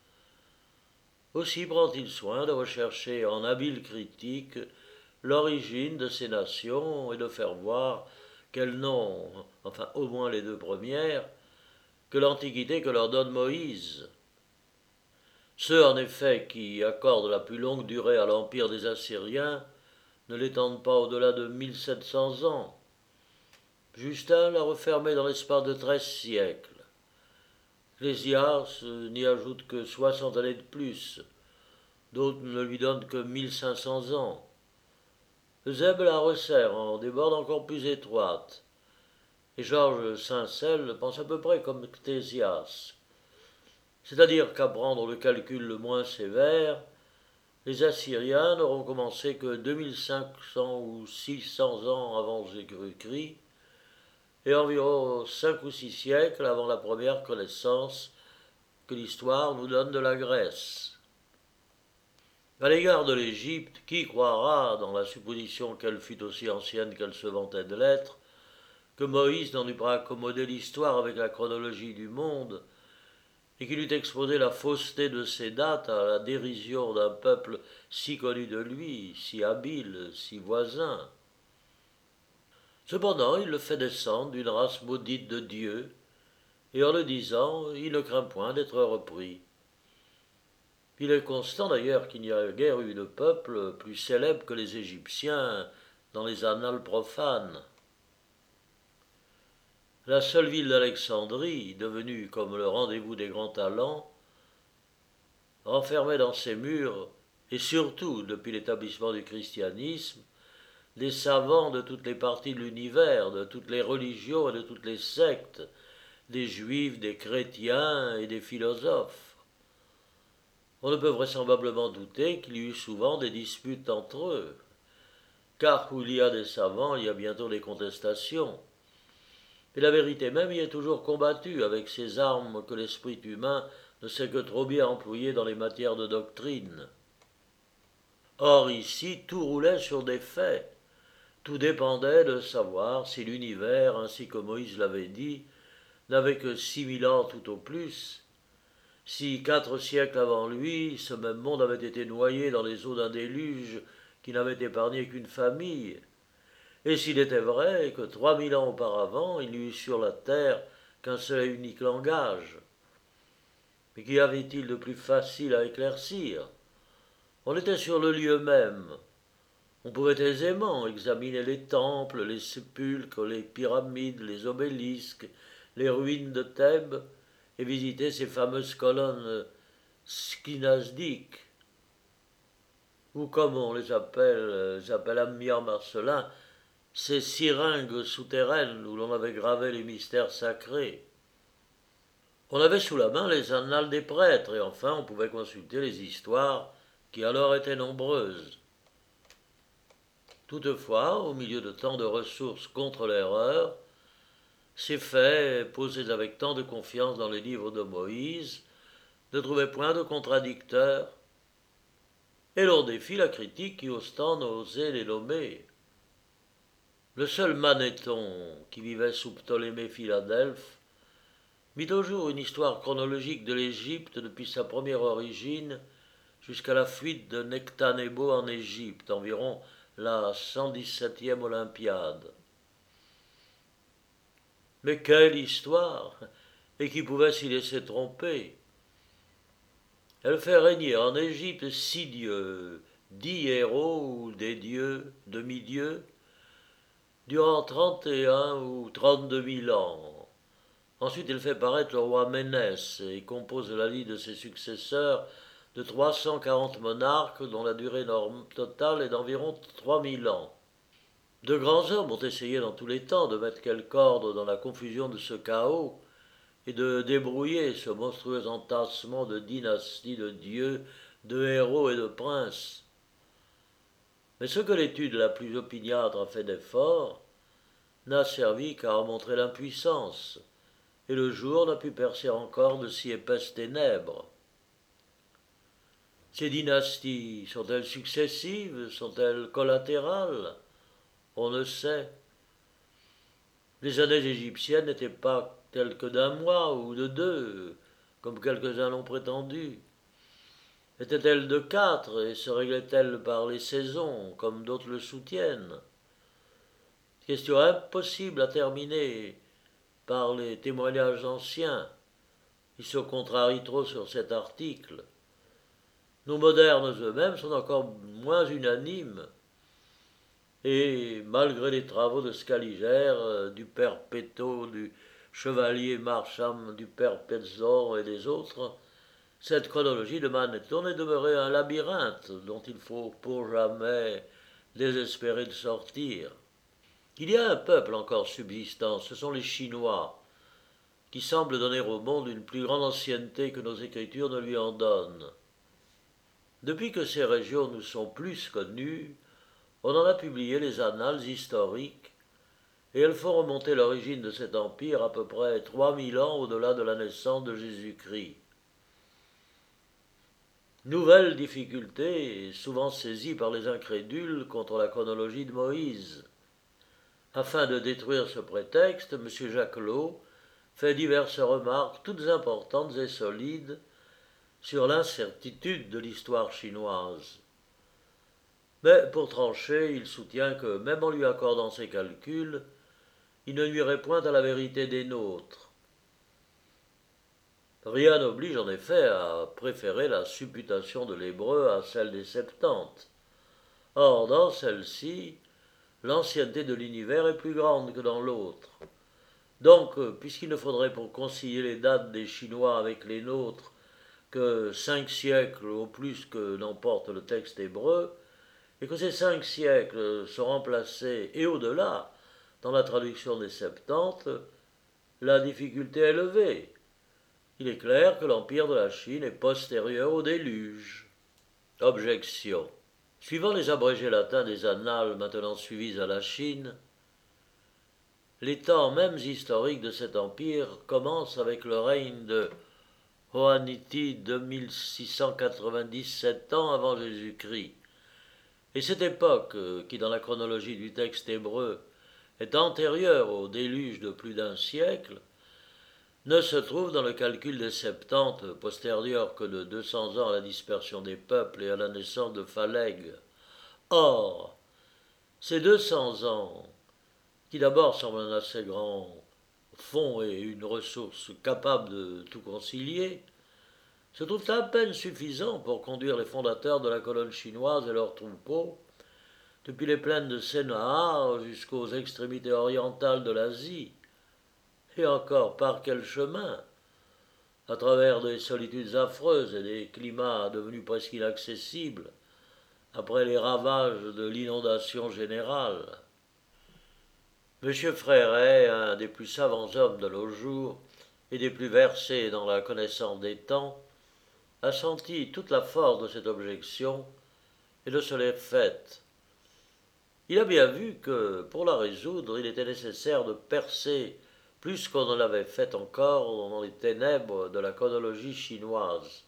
Aussi prend-il soin de rechercher en habile critique l'origine de ces nations et de faire voir qu'elles n'ont, enfin au moins les deux premières, que l'antiquité que leur donne Moïse. Ceux en effet qui accordent la plus longue durée à l'empire des Assyriens ne l'étendent pas au-delà de mille sept cents ans. Justin l'a refermé dans l'espace de treize siècles. Clésias n'y ajoute que soixante années de plus. D'autres ne lui donnent que mille cinq cents ans. Eusèbe la resserre en des bornes encore plus étroites. Et Georges Sincel pense à peu près comme Ctésias. C'est-à-dire qu'à prendre le calcul le moins sévère, les Assyriens n'auront commencé que deux mille cinq cents ou six cents ans avant Jésus-Christ, et environ cinq ou six siècles avant la première connaissance que l'histoire nous donne de la Grèce. À l'égard de l'Égypte, qui croira, dans la supposition qu'elle fût aussi ancienne qu'elle se vantait de l'être, que Moïse n'en eût pas accommodé l'histoire avec la chronologie du monde, et qu'il eût exposé la fausseté de ces dates à la dérision d'un peuple si connu de lui, si habile, si voisin? Cependant, il le fait descendre d'une race maudite de Dieu, et en le disant, il ne craint point d'être repris. Il est constant d'ailleurs qu'il n'y a guère eu de peuple plus célèbre que les Égyptiens dans les annales profanes. La seule ville d'Alexandrie, devenue comme le rendez-vous des grands talents, renfermait dans ses murs et surtout depuis l'établissement du christianisme, des savants de toutes les parties de l'univers, de toutes les religions et de toutes les sectes, des juifs, des chrétiens et des philosophes. On ne peut vraisemblablement douter qu'il y eut souvent des disputes entre eux, car où il y a des savants, il y a bientôt des contestations. Et la vérité même y est toujours combattue avec ces armes que l'esprit humain ne sait que trop bien employer dans les matières de doctrine. Or ici, tout roulait sur des faits. Tout dépendait de savoir si l'univers, ainsi que Moïse l'avait dit, n'avait que six mille ans tout au plus, si quatre siècles avant lui, ce même monde avait été noyé dans les eaux d'un déluge qui n'avait épargné qu'une famille, et s'il était vrai que trois mille ans auparavant, il n'y eut sur la terre qu'un seul et unique langage. Mais qu'y avait-il de plus facile à éclaircir? On était sur le lieu même. On pouvait aisément examiner les temples, les sépulcres, les pyramides, les obélisques, les ruines de Thèbes, et visiter ces fameuses colonnes skynasdiques, ou comme on les appelle, les appelle Ammian Marcelin, ces syringues souterraines où l'on avait gravé les mystères sacrés. On avait sous la main les annales des prêtres, et enfin on pouvait consulter les histoires qui alors étaient nombreuses. Toutefois, au milieu de tant de ressources contre l'erreur, ces faits, posés avec tant de confiance dans les livres de Moïse, ne trouvaient point de contradicteurs, et l'on défie la critique qui ose tant n'oser les nommer. Le seul Manéthon, qui vivait sous Ptolémée Philadelphe, mit au jour une histoire chronologique de l'Égypte depuis sa première origine jusqu'à la fuite de Nectanebo en Égypte, environ la cent dix-septième Olympiade. Mais quelle histoire! Et qui pouvait s'y laisser tromper? Elle fait régner en Égypte six dieux, dix héros ou des dieux, demi-dieux, durant trente et un ou trente-deux mille ans. Ensuite, elle fait paraître le roi Ménès et compose la liste de ses successeurs de trois cent quarante monarques dont la durée totale est d'environ trois mille ans. De grands hommes ont essayé dans tous les temps de mettre quelque ordre dans la confusion de ce chaos et de débrouiller ce monstrueux entassement de dynasties, de dieux, de héros et de princes. Mais ce que l'étude la plus opiniâtre a fait d'effort n'a servi qu'à en montrer l'impuissance, et le jour n'a pu percer encore de si épaisses ténèbres. Ces dynasties sont-elles successives? Sont-elles collatérales? On ne sait. Les années égyptiennes n'étaient pas telles que d'un mois ou de deux, comme quelques-uns l'ont prétendu. Étaient-elles de quatre et se réglaient-elles par les saisons, comme d'autres le soutiennent? Question impossible à terminer par les témoignages anciens. Ils se contrarient trop sur cet article. Nos modernes eux-mêmes sont encore moins unanimes. Et malgré les travaux de Scaligère, du père Pétot, du chevalier Marcham, du père Petzor et des autres, cette chronologie de Manéthon est demeurée un labyrinthe dont il faut pour jamais désespérer de sortir. Il y a un peuple encore subsistant, ce sont les Chinois, qui semblent donner au monde une plus grande ancienneté que nos écritures ne lui en donnent. Depuis que ces régions nous sont plus connues, on en a publié les annales historiques, et elles font remonter l'origine de cet empire à peu près trois mille ans au-delà de la naissance de Jésus-Christ. Nouvelle difficulté, souvent saisie par les incrédules contre la chronologie de Moïse. Afin de détruire ce prétexte, M. Jacquelot fait diverses remarques toutes importantes et solides sur l'incertitude de l'histoire chinoise. Mais pour trancher, il soutient que, même en lui accordant ses calculs, il ne nuirait point à la vérité des nôtres. Rien n'oblige en effet à préférer la supputation de l'hébreu à celle des Septante. Or, dans celle-ci, l'ancienneté de l'univers est plus grande que dans l'autre. Donc, puisqu'il ne faudrait pour concilier les dates des Chinois avec les nôtres que cinq siècles au plus que n'emporte le texte hébreu, et que ces cinq siècles sont remplacés, et au-delà, dans la traduction des Septante, la difficulté est levée. Il est clair que l'empire de la Chine est postérieur au déluge. Objection. Suivant les abrégés latins des annales maintenant suivis à la Chine, les temps mêmes historiques de cet empire commencent avec le règne de Hoaniti deux mille six cent quatre-vingt-dix-sept ans avant Jésus-Christ. Et cette époque, qui dans la chronologie du texte hébreu est antérieure au déluge de plus d'un siècle, ne se trouve dans le calcul des Septante postérieur que de deux cents ans à la dispersion des peuples et à la naissance de Phalègue. Or, ces deux cents ans, qui d'abord semblent un assez grand fond et une ressource capable de tout concilier, se trouvent à peine suffisants pour conduire les fondateurs de la colonne chinoise et leurs troupeaux, depuis les plaines de Sénahar jusqu'aux extrémités orientales de l'Asie. Et encore, par quel chemin? À travers des solitudes affreuses et des climats devenus presque inaccessibles, après les ravages de l'inondation générale. M. Fréret, un des plus savants hommes de nos jours et des plus versés dans la connaissance des temps, a senti toute la force de cette objection et de se l'est faite. Il a bien vu que, pour la résoudre, il était nécessaire de percer plus qu'on ne l'avait fait encore dans les ténèbres de la chronologie chinoise.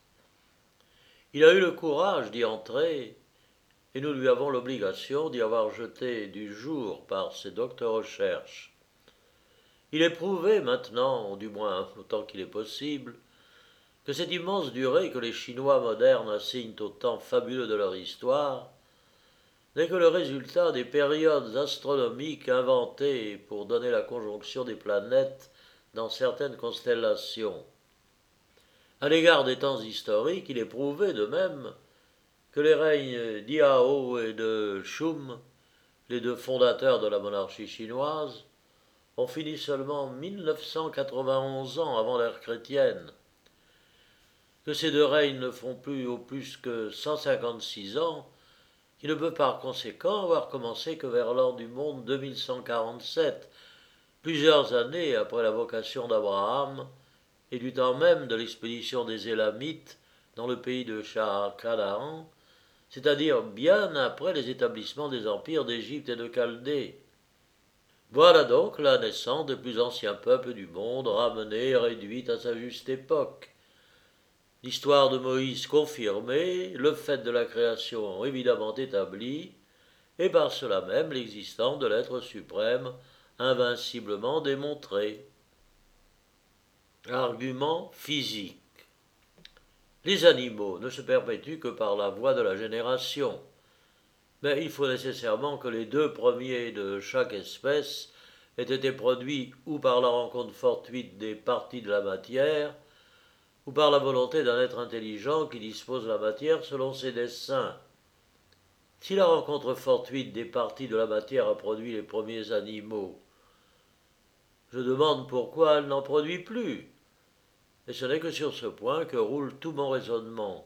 Il a eu le courage d'y entrer, et nous lui avons l'obligation d'y avoir jeté du jour par ses doctes recherches. Il est prouvé maintenant, du moins autant qu'il est possible, que cette immense durée que les Chinois modernes assignent au temps fabuleux de leur histoire n'est que le résultat des périodes astronomiques inventées pour donner la conjonction des planètes dans certaines constellations. À l'égard des temps historiques, il est prouvé de même que les règnes d'Yao et de Shum, les deux fondateurs de la monarchie chinoise, ont fini seulement mille neuf cent quatre-vingt-onze ans avant l'ère chrétienne, que ces deux règnes ne font plus au plus que cent cinquante-six ans, qui ne peut par conséquent avoir commencé que vers l'an du monde deux mille cent quarante-sept, plusieurs années après la vocation d'Abraham et du temps même de l'expédition des Élamites dans le pays de Shah-Canaan, c'est-à-dire bien après les établissements des empires d'Égypte et de Chaldée. Voilà donc la naissance des plus anciens peuples du monde, ramenée et réduite à sa juste époque. L'histoire de Moïse confirmée, le fait de la création évidemment établi, et par cela même l'existence de l'être suprême invinciblement démontré. Argument physique. Les animaux ne se perpétuent que par la voie de la génération, mais il faut nécessairement que les deux premiers de chaque espèce aient été produits ou par la rencontre fortuite des parties de la matière, ou par la volonté d'un être intelligent qui dispose la matière selon ses desseins. Si la rencontre fortuite des parties de la matière a produit les premiers animaux, je demande pourquoi elle n'en produit plus, et ce n'est que sur ce point que roule tout mon raisonnement.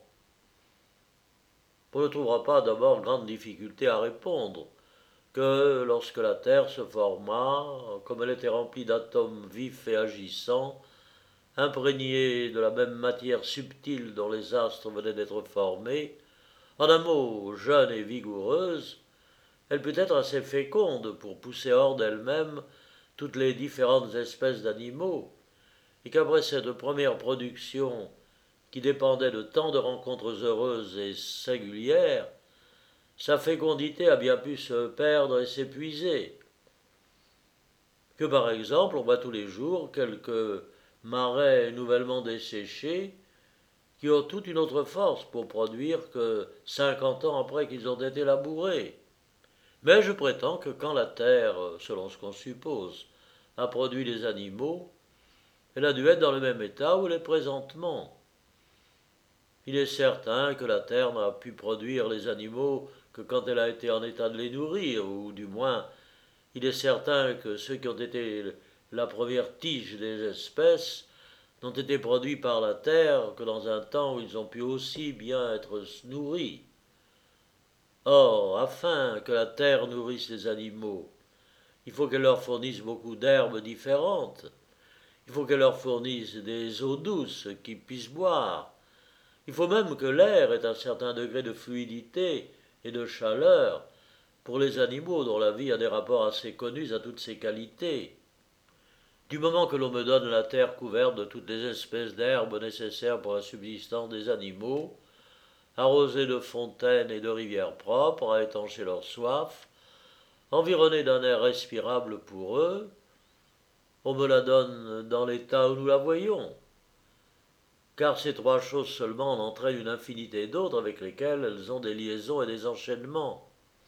On ne trouvera pas d'abord grande difficulté à répondre que lorsque la Terre se forma, comme elle était remplie d'atomes vifs et agissants, imprégnée de la même matière subtile dont les astres venaient d'être formés, en un mot jeune et vigoureuse, elle peut être assez féconde pour pousser hors d'elle-même toutes les différentes espèces d'animaux, et qu'après cette première production, qui dépendait de tant de rencontres heureuses et singulières, sa fécondité a bien pu se perdre et s'épuiser. Que par exemple, on voit tous les jours quelques marais nouvellement desséchés, qui ont toute une autre force pour produire que cinquante ans après qu'ils ont été labourés. Mais je prétends que quand la Terre, selon ce qu'on suppose, a produit les animaux, elle a dû être dans le même état où elle est présentement. Il est certain que la Terre n'a pu produire les animaux que quand elle a été en état de les nourrir, ou du moins, il est certain que ceux qui ont été la première tige des espèces n'ont été produits par la terre que dans un temps où ils ont pu aussi bien être nourris. Or, afin que la terre nourrisse les animaux, il faut qu'elle leur fournisse beaucoup d'herbes différentes, il faut qu'elle leur fournisse des eaux douces qu'ils puissent boire, il faut même que l'air ait un certain degré de fluidité et de chaleur pour les animaux dont la vie a des rapports assez connus à toutes ces qualités. Du moment que l'on me donne la terre couverte de toutes les espèces d'herbes nécessaires pour la subsistance des animaux, arrosée de fontaines et de rivières propres à étancher leur soif, environnée d'un air respirable pour eux, on me la donne dans l'état où nous la voyons. Car ces trois choses seulement en entraînent une infinité d'autres avec lesquelles elles ont des liaisons et des enchaînements.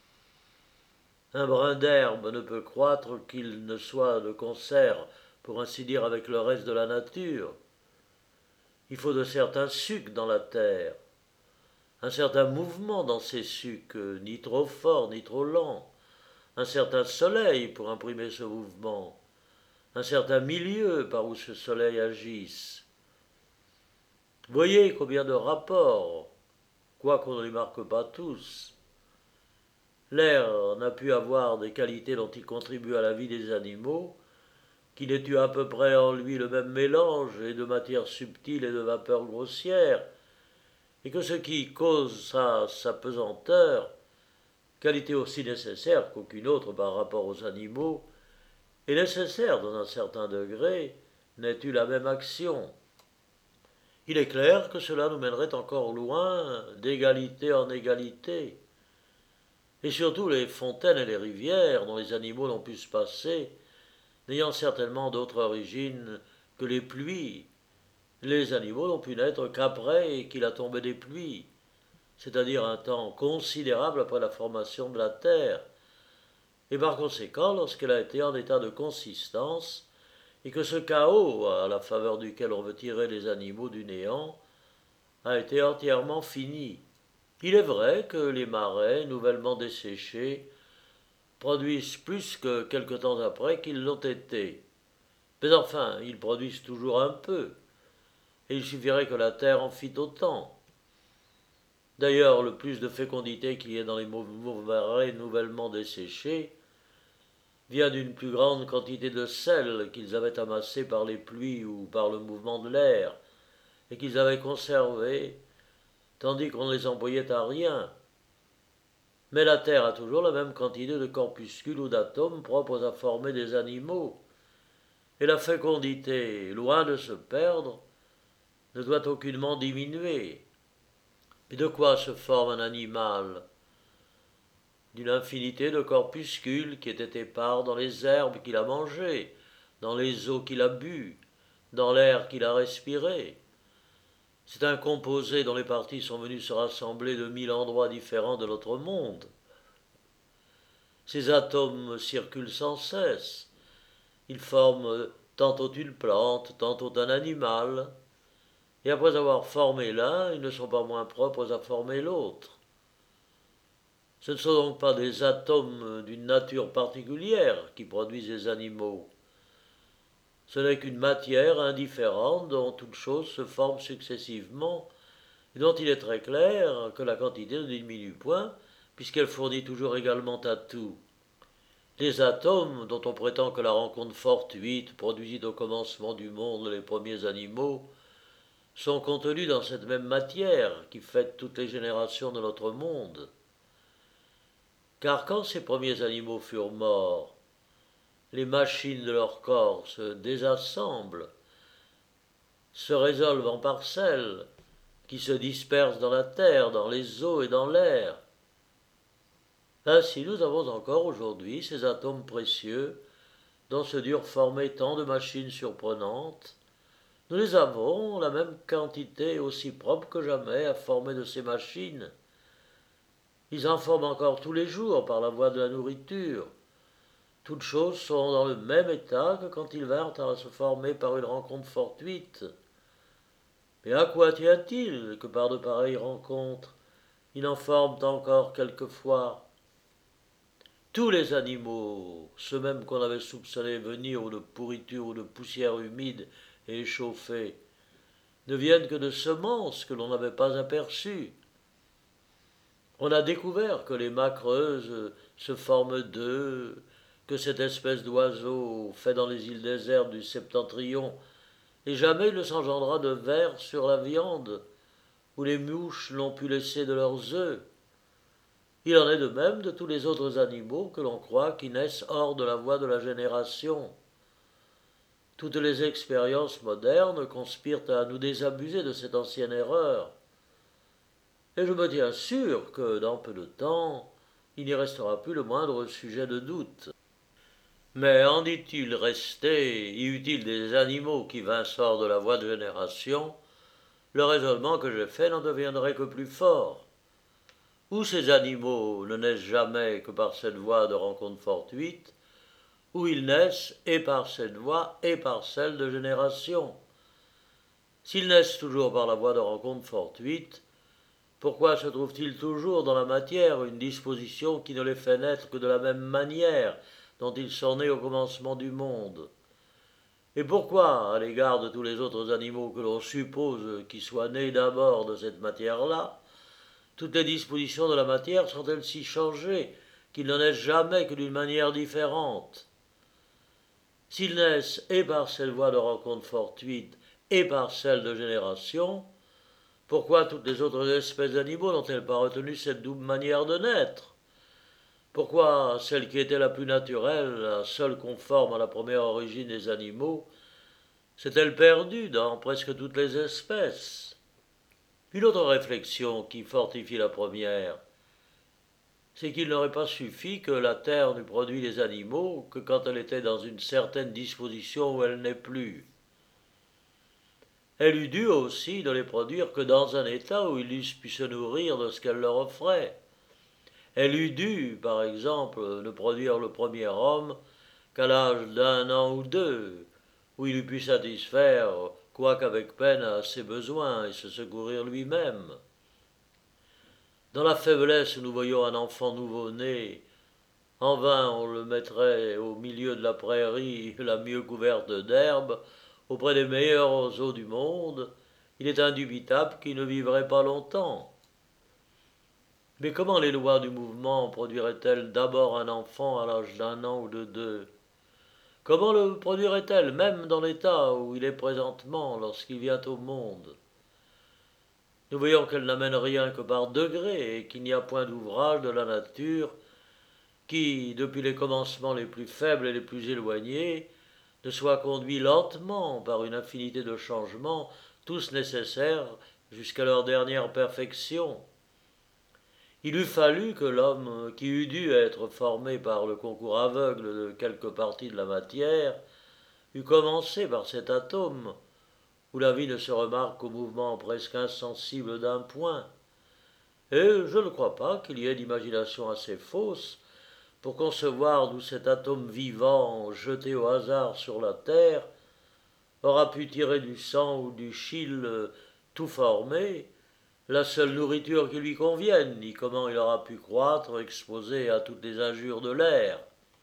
Un brin d'herbe ne peut croître qu'il ne soit de concert, pour ainsi dire, avec le reste de la nature. Il faut de certains sucs dans la terre, un certain mouvement dans ces sucs, ni trop fort ni trop lent, un certain soleil pour imprimer ce mouvement, un certain milieu par où ce soleil agisse. Voyez combien de rapports, quoiqu'on ne les marque pas tous. L'air n'a pu avoir des qualités dont il contribue à la vie des animaux, qu'il ait eu à peu près en lui le même mélange et de matières subtiles et de vapeurs grossières, et que ce qui cause sa, sa pesanteur, qualité aussi nécessaire qu'aucune autre par rapport aux animaux, est nécessaire dans un certain degré, n'ait eu la même action. Il est clair que cela nous mènerait encore loin d'égalité en égalité. Et surtout les fontaines et les rivières dont les animaux n'ont pu se passer, n'ayant certainement d'autre origine que les pluies, les animaux n'ont pu naître qu'après qu'il a tombé des pluies, c'est-à-dire un temps considérable après la formation de la terre, et par conséquent lorsqu'elle a été en état de consistance, et que ce chaos, à la faveur duquel on veut tirer les animaux du néant, a été entièrement fini. Il est vrai que les marais, nouvellement desséchés, produisent plus que quelque temps après qu'ils l'ont été. Mais enfin, ils produisent toujours un peu, et il suffirait que la terre en fît autant. D'ailleurs, le plus de fécondité qu'il y ait dans les marais nouvellement desséchés vient d'une plus grande quantité de sel qu'ils avaient amassé par les pluies ou par le mouvement de l'air, et qu'ils avaient conservé, tandis qu'on ne les employait à rien. Mais la terre a toujours la même quantité de corpuscules ou d'atomes propres à former des animaux, et la fécondité, loin de se perdre, ne doit aucunement diminuer. Mais de quoi se forme un animal? D'une infinité de corpuscules qui étaient épars dans les herbes qu'il a mangées, dans les eaux qu'il a bues, dans l'air qu'il a respiré. C'est un composé dont les parties sont venues se rassembler de mille endroits différents de notre monde. Ces atomes circulent sans cesse. Ils forment tantôt une plante, tantôt un animal, et après avoir formé l'un, ils ne sont pas moins propres à former l'autre. Ce ne sont donc pas des atomes d'une nature particulière qui produisent les animaux. Ce n'est qu'une matière indifférente dont toute chose se forme successivement, et dont il est très clair que la quantité ne diminue point, puisqu'elle fournit toujours également à tout. Les atomes, dont on prétend que la rencontre fortuite produisit au commencement du monde les premiers animaux, sont contenus dans cette même matière qui fait toutes les générations de notre monde. Car quand ces premiers animaux furent morts, les machines de leur corps se désassemblent, se résolvent en parcelles, qui se dispersent dans la terre, dans les eaux et dans l'air. Ainsi nous avons encore aujourd'hui ces atomes précieux dont se durent former tant de machines surprenantes. Nous les avons, la même quantité aussi propre que jamais à former de ces machines. Ils en forment encore tous les jours par la voie de la nourriture. Toutes choses sont dans le même état que quand ils vinrent à se former par une rencontre fortuite. Mais à quoi tient-il que par de pareilles rencontres, ils en forment encore quelquefois? Tous les animaux, ceux même qu'on avait soupçonnés venir ou de pourriture ou de poussière humide et échauffée, ne viennent que de semences que l'on n'avait pas aperçues. On a découvert que les mâts creuses se forment d'œufs, que cette espèce d'oiseau fait dans les îles désertes du septentrion, et jamais il ne s'engendra de vers sur la viande, où les mouches l'ont pu laisser de leurs œufs. Il en est de même de tous les autres animaux que l'on croit qui naissent hors de la voie de la génération. Toutes les expériences modernes conspirent à nous désabuser de cette ancienne erreur. Et je me tiens sûr que, dans peu de temps, il n'y restera plus le moindre sujet de doute. Mais en dit-il resté, y eut-il des animaux qui vinssent hors de la voie de génération, le raisonnement que j'ai fait n'en deviendrait que plus fort. Ou ces animaux ne naissent jamais que par cette voie de rencontre fortuite, ou ils naissent et par cette voie et par celle de génération. S'ils naissent toujours par la voie de rencontre fortuite, pourquoi se trouve-t-il toujours dans la matière une disposition qui ne les fait naître que de la même manière dont ils sont nés au commencement du monde? Et pourquoi, à l'égard de tous les autres animaux que l'on suppose qu'ils soient nés d'abord de cette matière-là, toutes les dispositions de la matière sont-elles si changées qu'ils ne naissent jamais que d'une manière différente? S'ils naissent et par cette voie de rencontre fortuite et par celle de génération, pourquoi toutes les autres espèces d'animaux n'ont-elles pas retenu cette double manière de naître? Pourquoi celle qui était la plus naturelle, la seule conforme à la première origine des animaux, s'est-elle perdue dans presque toutes les espèces? Une autre réflexion qui fortifie la première, c'est qu'il n'aurait pas suffi que la terre n'eût produit les animaux que quand elle était dans une certaine disposition où elle n'est plus. Elle eût dû aussi ne les produire que dans un état où ils eussent pu se nourrir de ce qu'elle leur offrait. Elle eût dû, par exemple, ne produire le premier homme qu'à l'âge d'un an ou deux, où il eût pu satisfaire, quoiqu'avec peine, à ses besoins et se secourir lui-même. Dans la faiblesse où nous voyons un enfant nouveau-né, en vain on le mettrait au milieu de la prairie la mieux couverte d'herbe, auprès des meilleures eaux du monde, il est indubitable qu'il ne vivrait pas longtemps. Mais comment les lois du mouvement produiraient-elles d'abord un enfant à l'âge d'un an ou de deux? Comment le produiraient-elles, même dans l'état où il est présentement lorsqu'il vient au monde? Nous voyons qu'elle n'amène rien que par degrés et qu'il n'y a point d'ouvrage de la nature qui, depuis les commencements les plus faibles et les plus éloignés, ne soit conduit lentement par une infinité de changements, tous nécessaires jusqu'à leur dernière perfection. Il eût fallu que l'homme, qui eût dû être formé par le concours aveugle de quelques parties de la matière, eût commencé par cet atome, où la vie ne se remarque qu'au mouvement presque insensible d'un point. Et je ne crois pas qu'il y ait d'imagination assez fausse pour concevoir d'où cet atome vivant, jeté au hasard sur la terre, aura pu tirer du sang ou du chyle tout formé, la seule nourriture qui lui convienne, ni comment il aura pu croître exposé à toutes les injures de l'air.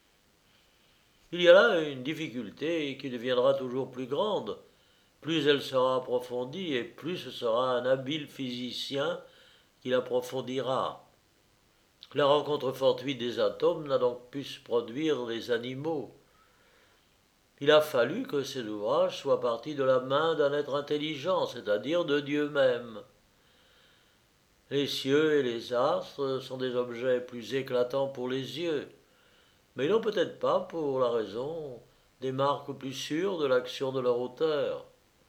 Il y a là une difficulté qui deviendra toujours plus grande. Plus elle sera approfondie et plus ce sera un habile physicien qui l'approfondira. La rencontre fortuite des atomes n'a donc pu se produire des animaux. Il a fallu que ces ouvrages soient partis de la main d'un être intelligent, c'est-à-dire de Dieu même. Les cieux et les astres sont des objets plus éclatants pour les yeux, mais non peut-être pas pour la raison des marques plus sûres de l'action de leur auteur.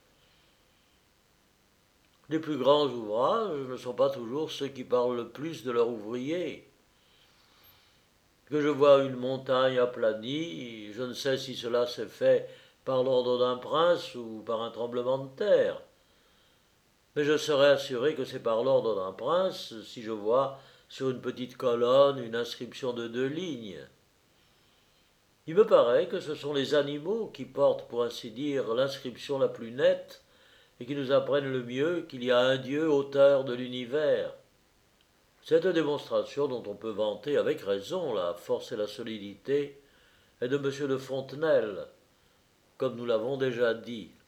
Les plus grands ouvrages ne sont pas toujours ceux qui parlent le plus de leur ouvrier. Que je vois une montagne aplanie, je ne sais si cela s'est fait par l'ordre d'un prince ou par un tremblement de terre. Mais je serais assuré que c'est par l'ordre d'un prince si je vois sur une petite colonne une inscription de deux lignes. Il me paraît que ce sont les animaux qui portent, pour ainsi dire, l'inscription la plus nette et qui nous apprennent le mieux qu'il y a un Dieu auteur de l'univers. Cette démonstration, dont on peut vanter avec raison la force et la solidité, est de M de Fontenelle, comme nous l'avons déjà dit.